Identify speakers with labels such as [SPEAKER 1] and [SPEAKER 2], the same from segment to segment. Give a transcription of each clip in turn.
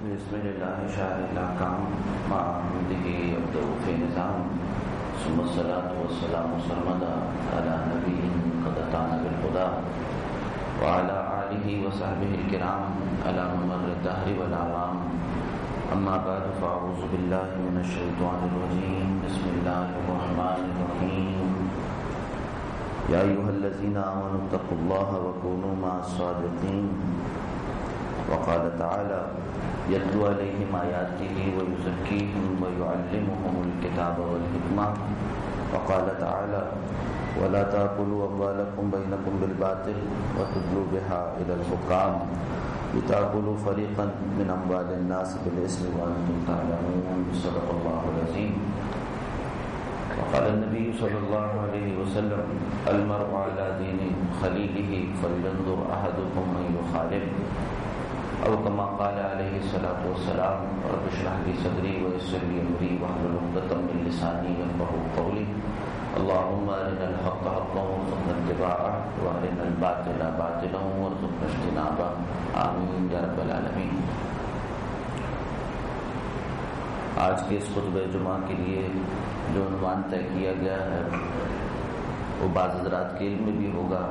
[SPEAKER 1] بسم الله شاهد الأحكام مع عمده يبدأ في نظام ثم الصلاة والسلام سرمدا على نبي قد أتانا بالهدى وعلى آله وصحبه الكرام على ممر الدهر والأعوام أما بعد فأعوذ بالله من الشيطان الرجيم بسم الله الرحمن الرحيم يا أيها الذين آمنوا اتقوا الله وكونوا مع الصادقين وقال تعالى يتلو عليهم آياته ويزكيهم ويعلمهم الكتاب والحكمة وقال تعالى ولا تأكلوا أموالكم بينكم بالباطل وتدلوا بها إلى الحكام لتأكلوا فريقا من أموال الناس بالإثم وأنتم تعلمون صدق الله العظيم وقال النبي صلى الله عليه وسلم المرء على دين خليله فلينظر أحدكم من يخالف أو كما قال عليه الصلاة والسلام رب اشرح لي صدري ويسر لي أمري واحلل عقدة من لساني يفقهوا قولي اللهم أرنا الحق حقا وارزقنا اتباعه وأرنا الباطل باطلا وارزقنا اجتنابه آمين يا رب العالمين۔ آج کے اس خطبہ جمعہ کے لیے جو عنوان طے کیا گیا ہے وہ بعض حضرات کے علم میں بھی ہوگا،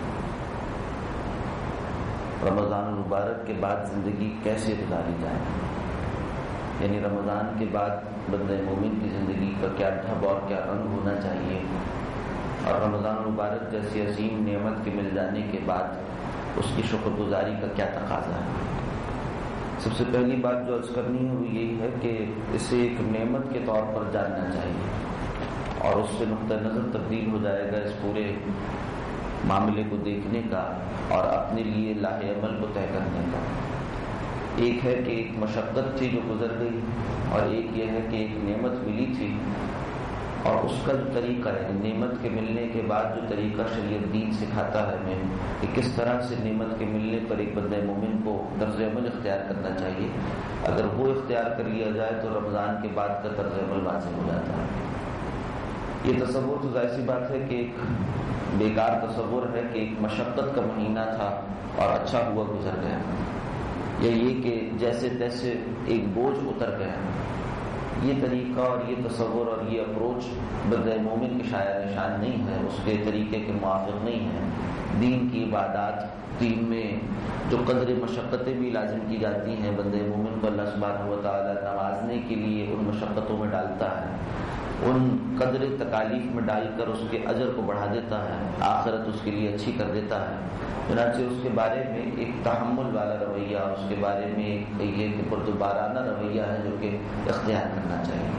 [SPEAKER 1] رمضان المبارک کے بعد زندگی کیسے گزاری جائے، یعنی رمضان کے بعد بندہ مومن کی زندگی کا کیا ڈھب اور کیا رنگ ہونا چاہیے، اور رمضان المبارک جیسی عظیم نعمت کے مل جانے کے بعد اس کی شکر گزاری کا کیا تقاضا ہے۔ سب سے پہلی بات جو عرض کرنی ہے وہ یہی ہے کہ اسے ایک نعمت کے طور پر جاننا چاہیے، اور اس سے نقطہ نظر تبدیل ہو جائے گا اس پورے معاملے کو دیکھنے کا اور اپنے لیے لاہ عمل کو طے کرنے کا۔ ایک ہے کہ ایک مشقت تھی جو گزر گئی، اور ایک یہ ہے کہ ایک نعمت ملی تھی، اور اس کا جو طریقہ ہے نعمت کے ملنے کے بعد جو طریقہ شریعت دین سکھاتا ہے ہمیں کہ کس طرح سے نعمت کے ملنے پر ایک بندہ مومن کو طرز عمل اختیار کرنا چاہیے، اگر وہ اختیار کر لیا جائے تو رمضان کے بعد کا طرز عمل واضح ہو جاتا ہے۔ یہ تصور تو ظاہر سی بات ہے کہ ایک بیکار تصور ہے کہ ایک مشقت کا مہینہ تھا اور اچھا ہوا گزر گیا، یا یہ کہ جیسے تیسے ایک بوجھ اتر گیا۔ یہ طریقہ اور یہ تصور اور یہ اپروچ بندہ مومن کے شاعر نشان نہیں ہے، اس کے طریقے کے موافق نہیں ہے۔ دین کی عبادات، دین میں جو قدر مشقتیں بھی لازم کی جاتی ہیں، بندہ مومن کو اللہ سبحانہ و تعالیٰ نوازنے کے لیے ان مشقتوں میں ڈالتا ہے، ان قدر تکالیف میں ڈال کر اس کے اجر کو بڑھا دیتا ہے، آخرت اس کے لیے اچھی کر دیتا ہے۔ چنانچہ اس کے بارے میں ایک تحمل والا رویہ، اس کے بارے میں ایک یہ کہ بردبارانہ رویہ ہے جو کہ اختیار کرنا چاہیے۔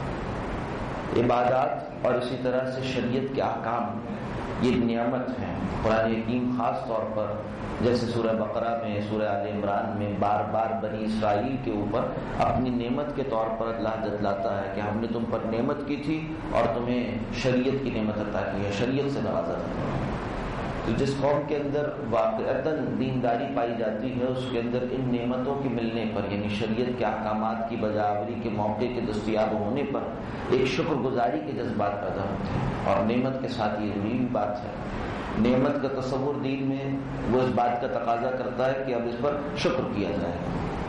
[SPEAKER 1] عبادات اور اسی طرح سے شریعت کے احکام یہ نعمت ہیں۔ قرآن حکیم خاص طور پر جیسے سورہ بقرہ میں، سورہ آل عمران میں بار بار بنی اسرائیل کے اوپر اپنی نعمت کے طور پر اللہ جتلاتا ہے کہ ہم نے تم پر نعمت کی تھی اور تمہیں شریعت کی نعمت عطا کی ہے، شریعت سے نوازا تھا۔ تو جس قوم کے اندر واقعتاً دینداری پائی جاتی ہے اس کے اندر ان نعمتوں کے ملنے پر، یعنی شریعت کے احکامات کی بجاوری کے موقع کے دستیاب ہونے پر ایک شکر گزاری کے جذبات پیدا ہوتے ہیں، اور نعمت کے ساتھ یہ ضروری بات ہے۔ نعمت کا تصور دین میں وہ اس بات کا تقاضا کرتا ہے کہ اب اس پر شکر کیا جائے۔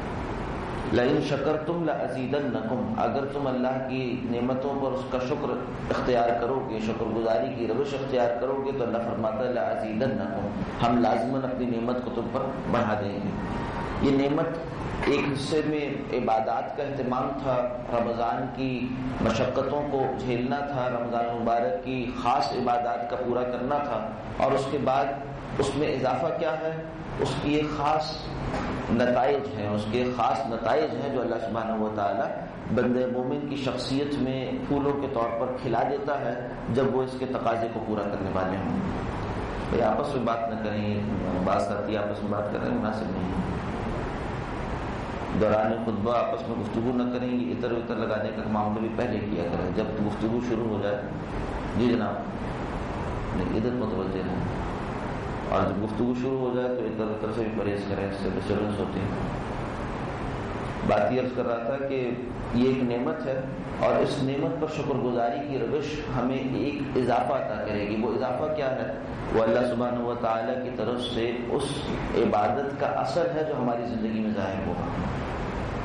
[SPEAKER 1] لئن شکرتم لازیدنکم، اگر تم اللہ کی نعمتوں پر اس کا شکر اختیار کرو گے، شکر گزاری کی روش اختیار کرو گے تو اللہ فرماتا ہے لازیدنکم، ہم لازماً اپنی نعمت کو تم پر بڑھا دیں گے۔ یہ نعمت ایک حصے میں عبادات کا اہتمام تھا، رمضان کی مشقتوں کو جھیلنا تھا، رمضان مبارک کی خاص عبادات کا پورا کرنا تھا، اور اس کے بعد اس میں اضافہ کیا ہے، اس کی ایک خاص نتائج ہیں، اس کے خاص نتائج ہیں جو اللہ سبحانہ و تعالی بندے مومن کی شخصیت میں پھولوں کے طور پر کھلا دیتا ہے جب وہ اس کے تقاضے کو پورا کرنے والے ہوں۔ بھئی آپس میں بات نہ کریں، بعض ساتھی آپس میں بات کر رہے ہیں، مناسب نہیں ہے۔ دوران خطبہ آپس میں گفتگو نہ کریں، یہ ادھر ادھر لگانے کا معاملہ بھی پہلے کیا کریں، جب گفتگو شروع ہو جائے جی جناب ادھر متوجہ رہیں، اور جب گفتگو شروع ہو جائے تو ادھر ادھر سے بھی پرہیز کریں، اس سے ڈسٹربنس ہوتی ہے۔ بات یہ عرض کر رہا تھا کہ یہ ایک نعمت ہے، اور اس نعمت پر شکر گزاری کی روش ہمیں ایک اضافہ عطا کرے گی۔ وہ اضافہ کیا ہے؟ وہ اللہ سبحانہ و تعالیٰ کی طرف سے اس عبادت کا اثر ہے جو ہماری زندگی میں ظاہر ہوگا۔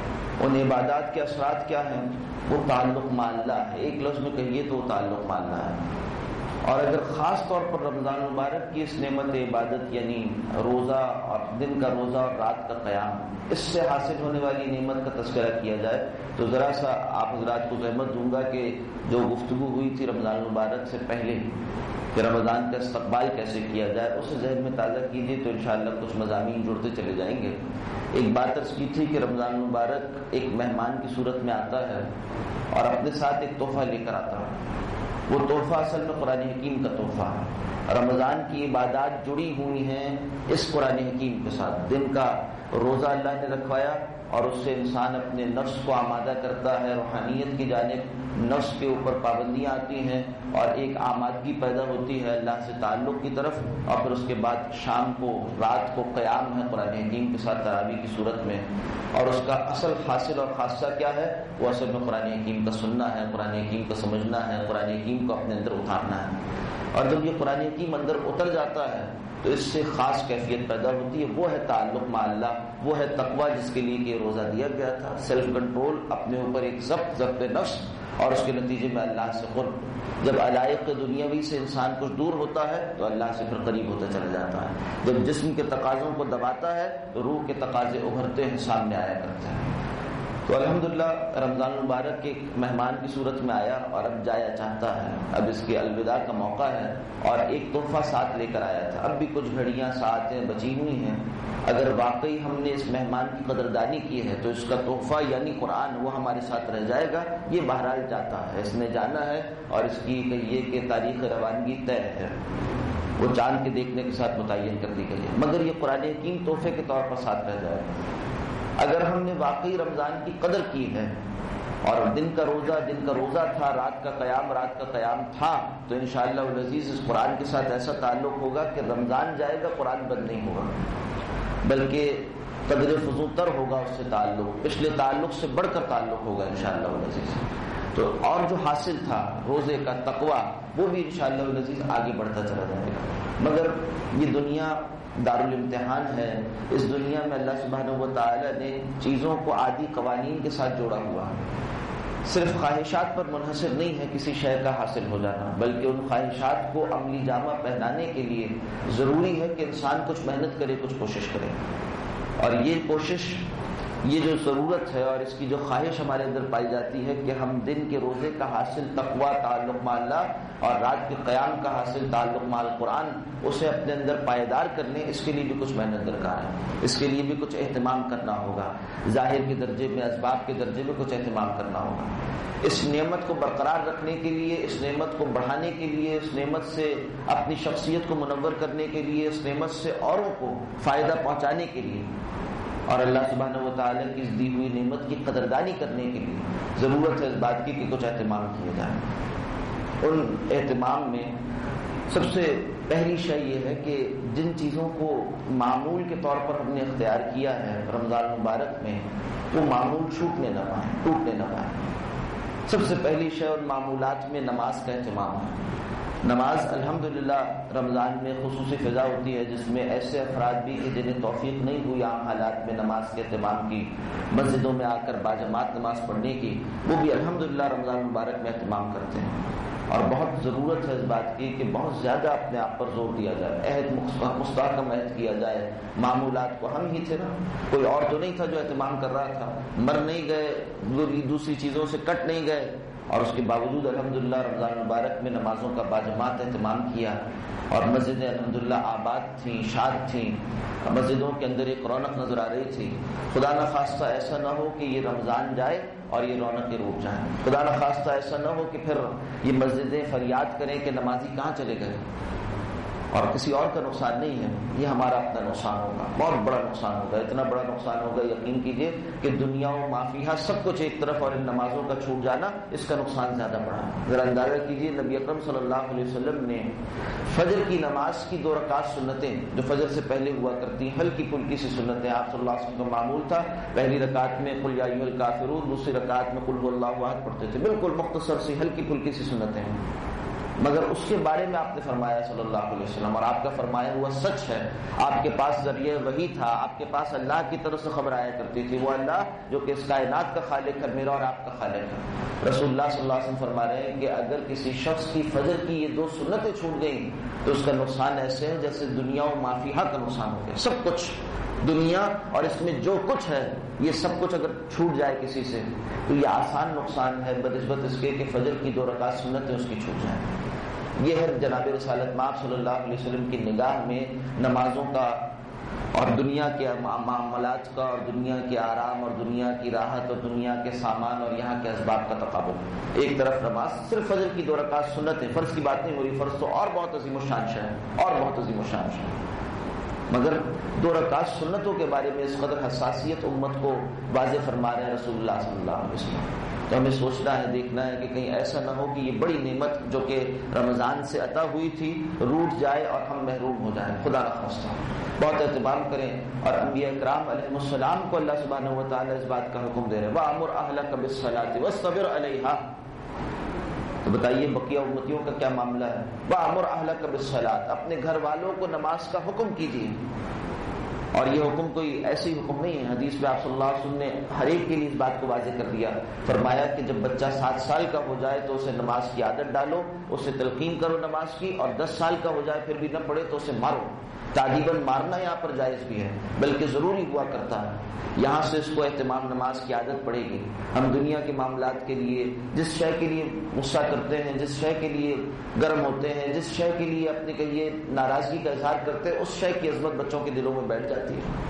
[SPEAKER 1] ان عبادات کے اثرات کیا ہیں؟ وہ تعلق مع اللہ ہے، ایک لفظ میں کہیے تو وہ تعلق مع اللہ ہے۔ اور اگر خاص طور پر رمضان مبارک کی اس نعمت عبادت یعنی روزہ اور دن کا روزہ اور رات کا قیام، اس سے حاصل ہونے والی نعمت کا تذکرہ کیا جائے تو ذرا سا آپ حضرات کو زحمت دوں گا کہ جو گفتگو ہوئی تھی رمضان مبارک سے پہلے کہ رمضان کا استقبال کیسے کیا جائے، اسے ذہن میں تازہ کیجیے تو انشاءاللہ کچھ مضامین جڑتے چلے جائیں گے۔ ایک بات عرض کی تھی کہ رمضان مبارک ایک مہمان کی صورت میں آتا ہے اور اپنے ساتھ ایک تحفہ لے کر آتا ہے۔ وہ تحفہ اصل میں قرآن حکیم کا تحفہ ہے۔ رمضان کی عبادات جڑی ہوئی ہیں اس قرآن حکیم کے ساتھ۔ دن کا روزہ اللہ نے رکھوایا اور اس سے انسان اپنے نفس کو آمادہ کرتا ہے، روحانیت کی جانب نفس کے اوپر پابندیاں آتی ہیں اور ایک آمادگی پیدا ہوتی ہے اللہ سے تعلق کی طرف، اور پھر اس کے بعد شام کو رات کو قیام ہے قرآن حکیم کے ساتھ تراویح کی صورت میں، اور اس کا اصل حاصل اور خاصہ کیا ہے؟ وہ اصل میں قرآن حکیم کا سننا ہے، قرآن حکیم کا سمجھنا ہے، قرآن حکیم کو اپنے اندر اتارنا ہے۔ اور جب یہ قرآن حکیم اندر اتر جاتا ہے تو اس سے خاص کیفیت پیدا ہوتی ہے، وہ ہے تعلق مع اللہ، وہ ہے تقویٰ جس کے لیے یہ روزہ دیا گیا تھا، سیلف کنٹرول، اپنے اوپر ایک ضبط نفس، اور اس کے نتیجے میں اللہ سے قرب۔ جب علائق دنیاوی سے انسان کچھ دور ہوتا ہے تو اللہ سے پھر قریب ہوتا چلا جاتا ہے۔ جب جسم کے تقاضوں کو دباتا ہے تو روح کے تقاضے ابھرتے ہیں، سامنے آیا کرتے ہیں۔ تو الحمدللہ رمضان المبارک ایک مہمان کی صورت میں آیا اور اب جایا چاہتا ہے، اب اس کے الوداع کا موقع ہے، اور ایک تحفہ ساتھ لے کر آیا تھا۔ اب بھی کچھ گھڑیاں ساعتیں بچی ہوئی ہیں، اگر واقعی ہم نے اس مہمان کی قدردانی کی ہے تو اس کا تحفہ یعنی قرآن وہ ہمارے ساتھ رہ جائے گا۔ یہ بہرحال جاتا ہے، اس نے جانا ہے، اور اس کی کہیے کہ تاریخ روانگی طے ہے، وہ چاند کے دیکھنے کے ساتھ متعین کر دی گئی ہے، مگر یہ قرآن حکیم تحفے کے طور پر ساتھ رہ جائے گا۔ اگر ہم نے واقعی رمضان کی قدر کی ہے اور دن کا روزہ تھا، رات کا قیام تھا، تو انشاءاللہ العزیز اس قرآن کے ساتھ ایسا تعلق ہوگا کہ رمضان جائے گا قرآن بند نہیں ہوگا، بلکہ قدر فزوں تر ہوگا اس سے تعلق، پچھلے تعلق سے بڑھ کر تعلق ہوگا انشاءاللہ العزیز۔ تو اور جو حاصل تھا روزے کا تقویٰ وہ بھی انشاءاللہ العزیز آگے بڑھتا چلا جائے گا۔ مگر یہ دنیا دارالامتحان ہے، اس دنیا میں اللہ سبحانہ و تعالی نے چیزوں کو عادی قوانین کے ساتھ جوڑا ہوا ہے۔ صرف خواہشات پر منحصر نہیں ہے کسی شے کا حاصل ہو جانا، بلکہ ان خواہشات کو عملی جامہ پہنانے کے لیے ضروری ہے کہ انسان کچھ محنت کرے، کچھ کوشش کرے، اور یہ کوشش، یہ جو ضرورت ہے اور اس کی جو خواہش ہمارے اندر پائی جاتی ہے کہ ہم دن کے روزے کا حاصل تقویٰ، تعلق مع اللہ، اور رات کے قیام کا حاصل تعلق مع القرآن، اسے اپنے اندر پائیدار کرنے، اس کے لیے بھی کچھ محنت درکار ہے، اس کے لیے بھی کچھ اہتمام کرنا ہوگا، ظاہر کے درجے میں، اسباب کے درجے میں کچھ اہتمام کرنا ہوگا۔ اس نعمت کو برقرار رکھنے کے لیے، اس نعمت کو بڑھانے کے لیے، اس نعمت سے اپنی شخصیت کو منور کرنے کے لیے، اس نعمت سے اوروں کو فائدہ پہنچانے کے لیے، اور اللہ سبحانہ و تعالیٰ کی اس دی ہوئی نعمت کی قدردانی کرنے کے لیے ضرورت ہے اس بات کی کہ کچھ اہتمام کیے جائیں۔ ان اہتمام میں سب سے پہلی شے یہ ہے کہ جن چیزوں کو معمول کے طور پر ہم نے اختیار کیا ہے رمضان مبارک میں، وہ معمول ٹوٹنے نہ پائیں۔ سب سے پہلی شے ان معمولات میں نماز کا اہتمام ہے۔ نماز الحمدللہ رمضان میں خصوصی فضا ہوتی ہے جس میں ایسے افراد بھی کہ جنہیں توفیق نہیں ہوئی عام حالات میں نماز کے اہتمام کی، مسجدوں میں آ کر باجماعت نماز پڑھنے کی، وہ بھی الحمدللہ رمضان مبارک میں اہتمام کرتے ہیں، اور بہت ضرورت ہے اس بات کی کہ بہت زیادہ اپنے آپ پر زور دیا جائے، عہد مستحکم عہد کیا جائے۔ معمولات کو ہم ہی تھے نا، کوئی اور تو نہیں تھا جو اہتمام کر رہا تھا، مر نہیں گئے، دوسری چیزوں سے کٹ نہیں گئے، اور اس کے باوجود الحمدللہ رمضان مبارک میں نمازوں کا باجماعت اہتمام کیا، اور مسجدیں الحمدللہ آباد تھیں، شاد تھیں، مسجدوں کے اندر ایک رونق نظر آ رہی تھی۔ خدا نخواستہ ایسا نہ ہو کہ یہ رمضان جائے اور یہ رونقیں روک جائیں، خدا نخواستہ ایسا نہ ہو کہ پھر یہ مسجدیں فریاد کریں کہ نمازی کہاں چلے گئے، اور کسی اور کا نقصان نہیں ہے، یہ ہمارا اپنا نقصان ہوگا، بہت بڑا نقصان ہوگا، اتنا بڑا نقصان ہوگا یقین کیجئے کہ دنیا و مافیہا سب کچھ ایک طرف اور ان نمازوں کا چھوٹ جانا، اس کا نقصان زیادہ بڑا ہے۔ ذرا اندازہ کیجئے نبی اکرم صلی اللہ علیہ وسلم نے فجر کی نماز کی 2 رکعت سنتیں جو فجر سے پہلے ہوا کرتی ہیں، ہلکی پھلکی سی سنتیں، آپ صلی اللہ علیہ وسلم کا معمول تھا پہلی رکعت میں قل یا ایھا الکافرون، دوسری رکعت میں قل هو اللہ احد پڑھتے تھے، بالکل مختصر سی ہلکی پھلکی سی سنتیں، مگر اس کے بارے میں آپ نے فرمایا صلی اللہ علیہ وسلم، اور آپ کا فرمایا ہوا سچ ہے، آپ کے پاس ذریعہ وحی تھا، آپ کے پاس اللہ کی طرف سے خبر آیا کرتی تھی، وہ اللہ جو کہ اس کائنات کا خالق ہے، میرا اور آپ کا خالق ہے۔ رسول اللہ صلی اللہ علیہ وسلم فرما رہے ہیں کہ اگر کسی شخص کی فجر کی یہ 2 سنتیں چھوٹ گئیں تو اس کا نقصان ایسے ہے جیسے دنیا و ما فیہا کا نقصان ہو گیا۔ سب کچھ، دنیا اور اس میں جو کچھ ہے، یہ سب کچھ اگر چھوٹ جائے کسی سے تو یہ آسان نقصان ہے بنسبت اس کے کہ فجر کی 2 رکعت سنتیں اس کی چھوٹ جائیں۔ یہ ہے جناب رسالت مآب صلی اللہ علیہ وسلم کی نگاہ میں نمازوں کا اور دنیا کے معاملات کا اور دنیا کے آرام اور دنیا کی راحت اور دنیا کے سامان اور یہاں کے اسباب کا تقابل۔ ایک طرف نماز، صرف فجر کی 2 رکعت سنتیں، فرض کی بات نہیں ہو رہی، فرض تو اور بہت عظیم الشان ہے، اور بہت عظیم الشان ہے، مگر 2 رکعت سنتوں کے بارے میں اس قدر حساسیت امت کو واضح فرما رہے ہیں رسول اللہ صلی اللہ علیہ وسلم۔ تو ہمیں سوچنا ہے، دیکھنا ہے کہ کہیں ایسا نہ ہو کہ یہ بڑی نعمت جو کہ رمضان سے عطا ہوئی تھی روٹ جائے اور ہم محروم ہو جائیں، خدا نخواستہ۔ بہت اہتمام کریں، اور انبیاء کرام علیہ السلام کو اللہ سبحانہ و تعالیٰ اس بات کا حکم دے رہے ہیں، وَأَمُرْ أَهْلَكَ بِالصَّلَاةِ وَاصْطَبِرْ عَلَيْهَا۔ تو بتائیے بقیہ امتیوں کا کیا معاملہ ہے؟ وَأَمُرْ أَهْلَكَ بِالصَّلَاةِ، اپنے گھر والوں کو نماز کا حکم کیجیے۔ اور یہ حکم کوئی ایسی حکم نہیں ہے، حدیث میں آپ صلی اللہ علیہ وسلم نے ہر ایک کے لیے اس بات کو واضح کر دیا، فرمایا کہ جب بچہ 7 سال کا ہو جائے تو اسے نماز کی عادت ڈالو، اسے تلقین کرو نماز کی، اور 10 سال کا ہو جائے پھر بھی نہ پڑھے تو اسے مارو۔ تعدیباً مارنا یہاں پر جائز بھی ہے، بلکہ ضروری ہوا کرتا ہے، یہاں سے اس کو اہتمام نماز کی عادت پڑے گی۔ ہم دنیا کے معاملات کے لیے جس شے کے لیے غصہ کرتے ہیں، جس شے کے لیے گرم ہوتے ہیں، جس شے کے لیے اپنے کہیے ناراضگی کا اظہار کرتے ہیں، اس شے کی عظمت بچوں کے دلوں میں بیٹھ جاتی ہے۔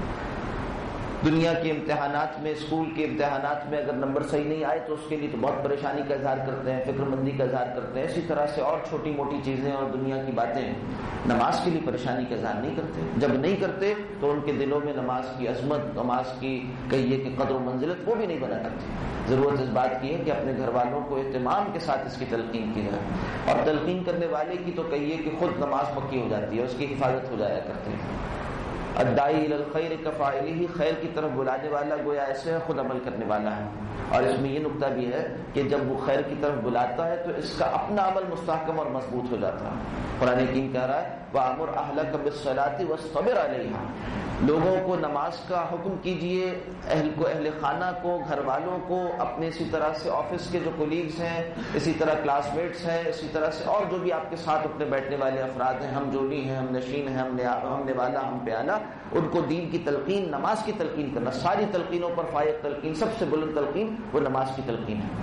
[SPEAKER 1] دنیا کے امتحانات میں، اسکول کے امتحانات میں اگر نمبر صحیح نہیں آئے تو اس کے لیے تو بہت پریشانی کا اظہار کرتے ہیں، فکر مندی کا اظہار کرتے ہیں، اسی طرح سے اور چھوٹی موٹی چیزیں اور دنیا کی باتیں نماز کے لیے پریشانی کا اظہار نہیں کرتے۔ جب نہیں کرتے تو ان کے دلوں میں نماز کی عظمت، نماز کی کہیے کہ قدر و منزلت وہ بھی نہیں بنا کرتی۔ ضرورت اس بات کی ہے کہ اپنے گھر والوں کو اہتمام کے ساتھ اس کی تلقین کی جائے، اور تلقین کرنے والے کی تو کہیے کہ خود نماز پکی ہو جاتی ہے، اس کی حفاظت ہو جایا کرتی ہے۔ الداعی الی الخیر کفاعلہ، خیر کی طرف بلانے والا گویا ایسے ہے خود عمل کرنے والا ہے۔ اور اس میں یہ نقطہ بھی ہے کہ جب وہ خیر کی طرف بلاتا ہے تو اس کا اپنا عمل مستحکم اور مضبوط ہو جاتا ہے۔ قرآن حکیم کہہ رہا ہے وَأَمُرْ أَهْلَكَ بِالصَّلَاةِ وَاصْطَبِرْ عَلَيْهَا، لوگوں کو نماز کا حکم کیجئے، اہل خانہ کو، گھر والوں کو، اپنے اسی طرح سے آفس کے جو کولیگز ہیں، اسی طرح کلاس میٹس ہیں، اسی طرح سے اور جو بھی آپ کے ساتھ اپنے بیٹھنے والے افراد ہیں، ہم جولی ہیں، ہم نشین ہیں، ہم نوالا، ہم پیالہ، ان کو دین کی تلقین، نماز کی تلقین کرنا۔ ساری تلقینوں پر فائق تلقین، سب سے بلند تلقین وہ نماز کی تلقین ہے۔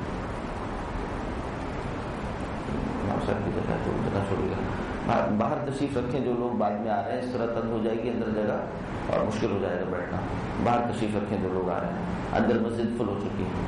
[SPEAKER 1] باہر تشریف رکھیں جو لوگ بعد میں آ رہے ہیں، اس طرح تنگ ہو جائے گی اندر جگہ اور مشکل ہو جائے گا بیٹھنا۔ باہر تشریف رکھیں جو لوگ آ رہے ہیں، اندر مسجد فل ہو چکی ہے۔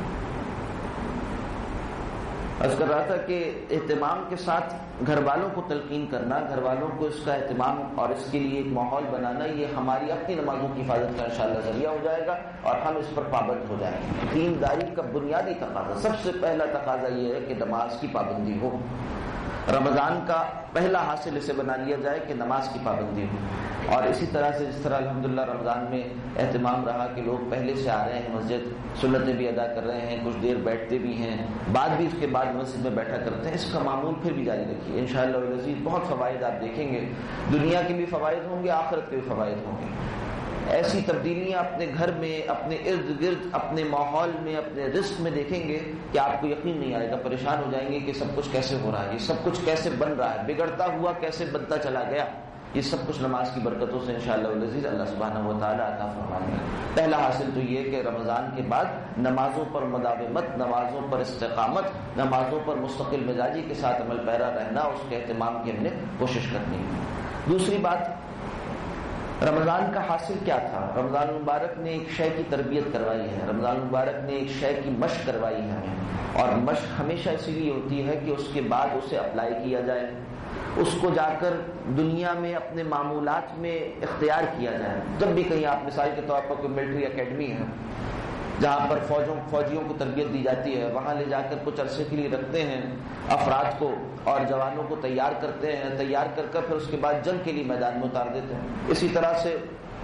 [SPEAKER 1] عرض کر رہا تھا کہ اہتمام کے ساتھ گھر والوں کو تلقین کرنا، گھر والوں کو اس کا اہتمام اور اس کے لیے ایک ماحول بنانا، یہ ہماری اپنی نمازوں کی حفاظت کا انشاءاللہ ذریعہ ہو جائے گا اور ہم اس پر پابند ہو جائیں گے۔ دینداری کا بنیادی تقاضا، سب سے پہلا تقاضا یہ ہے کہ نماز کی پابندی ہو۔ رمضان کا پہلا حاصل اسے بنا لیا جائے کہ نماز کی پابندی ہو۔ اور اسی طرح سے جس طرح الحمدللہ رمضان میں اہتمام رہا کہ لوگ پہلے سے آ رہے ہیں مسجد، سنتیں بھی ادا کر رہے ہیں، کچھ دیر بیٹھتے بھی ہیں، بعد بھی اس کے بعد مسجد میں بیٹھا کرتے ہیں، اس کا معمول پھر بھی جاری رکھیے انشاءاللہ العزیز۔ بہت فوائد آپ دیکھیں گے، دنیا کے بھی فوائد ہوں گے، آخرت کے بھی فوائد ہوں گے۔ ایسی تبدیلیاں اپنے گھر میں، اپنے ارد گرد، اپنے ماحول میں، اپنے رزق میں دیکھیں گے کہ آپ کو یقین نہیں آئے گا، پریشان ہو جائیں گے کہ سب کچھ کیسے ہو رہا ہے، یہ سب کچھ کیسے بن رہا ہے، بگڑتا ہوا کیسے بنتا چلا گیا۔ یہ سب کچھ نماز کی برکتوں سے انشاءاللہ العزیز اللہ سبحانہ و تعالیٰ عطا فرمائیں گے۔ پہلا حاصل تو یہ کہ رمضان کے بعد نمازوں پر مداومت، نمازوں پر استقامت، نمازوں پر مستقل مزاجی کے ساتھ عمل پیرا رہنا، اس کے اہتمام کی ہم نے کوشش کرنی ہے۔ دوسری بات، رمضان کا حاصل کیا تھا؟ رمضان المبارک نے ایک شے کی تربیت کروائی ہے، رمضان المبارک نے ایک شے کی مشق کروائی ہے ہمیں، اور مشق ہمیشہ اسی لیے ہوتی ہے کہ اس کے بعد اسے اپلائی کیا جائے، اس کو جا کر دنیا میں اپنے معمولات میں اختیار کیا جائے۔ جب بھی کہیں آپ مثال کے طور پر کوئی ملٹری اکیڈمی ہے جہاں پر فوجیوں کو تربیت دی جاتی ہے، وہاں لے جا کر کچھ عرصے کے لیے رکھتے ہیں افراد کو اور جوانوں کو تیار کرتے ہیں، تیار کر کر پھر اس کے بعد جنگ کے لیے میدان میں اتار دیتے ہیں۔ اسی طرح سے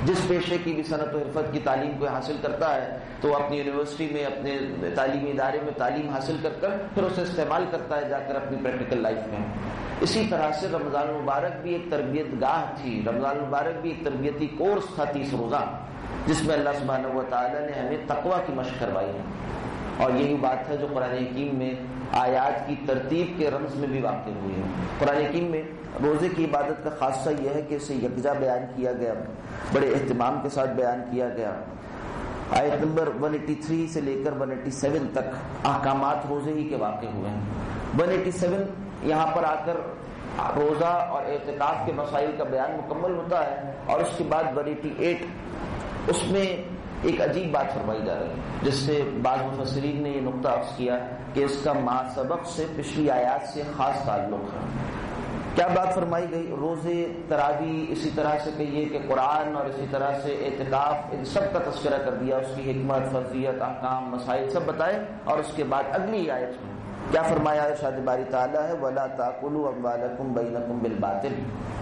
[SPEAKER 1] جس پیشے کی بھی صنعت و حرفت کی تعلیم کو حاصل کرتا ہے تو وہ اپنی یونیورسٹی میں اپنے تعلیمی ادارے میں تعلیم حاصل کر کر پھر اسے استعمال کرتا ہے جا کر اپنی پریکٹیکل لائف میں. اسی طرح سے رمضان المبارک بھی ایک تربیت گاہ تھی، رمضان المبارک بھی ایک تربیتی کورس تھا 30 روزہ، جس میں اللہ سبحانہ و تعالیٰ نے ہمیں تقویٰ کی مشق کروائی ہے. اور یہی بات ہے جو قرآن حکیم میں آیات کی ترتیب کے رمز میں بھی واقع ہوئی ہے. قرآن حکیم میں روزے کی عبادت کا خاصہ یہ ہے کہ اسے یکجا بیان کیا گیا، بڑے اہتمام کے ساتھ بیان کیا گیا. آیت نمبر 183 سے لے کر 187 تک احکامات روزے ہی کے واقع ہوئے ہیں. 187 یہاں پر آ کر روزہ اور اعتکاف کے مسائل کا بیان مکمل ہوتا ہے، اور اس کے بعد 188 اس میں ایک عجیب بات فرمائی جا رہی ہے، جس سے بعض مفسرین نے یہ نقطہ عرض کیا کہ اس کا ما سبق سے پچھلی آیات سے خاص تعلق ہے. کیا بات فرمائی گئی؟ روزے، تراویح، اسی طرح سے کہیے کہ قرآن اور اسی طرح سے اعتکاف، ان سب کا تذکرہ کر دیا، اس کی حکمت، فرضیت، احکام، مسائل سب بتائے. اور اس کے بعد اگلی آیت میں کیا فرمایا؟ ارشاد باری تعالیٰ ہے وَلَا تَأْكُلُوا أَمْوَالَكُمْ بَيْنَكُمْ بِالْبَاطِلِ.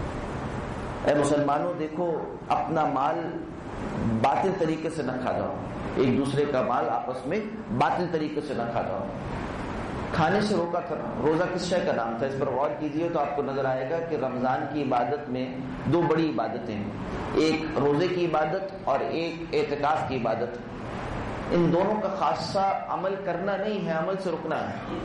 [SPEAKER 1] اے مسلمانوں دیکھو، اپنا مال باطل طریقے سے نہ کھا جاؤ، ایک دوسرے کا مال آپس میں باطل طریقے سے نہ کھا جاؤ. کھانے سے روکا کرنا. روزہ کس شے کا نام تھا؟ اس پر غور کیجئے تو آپ کو نظر آئے گا کہ رمضان کی عبادت میں دو بڑی عبادتیں ہیں، ایک روزے کی عبادت اور ایک اعتکاف کی عبادت. ان دونوں کا خاصہ عمل کرنا نہیں ہے، عمل سے رکنا ہے.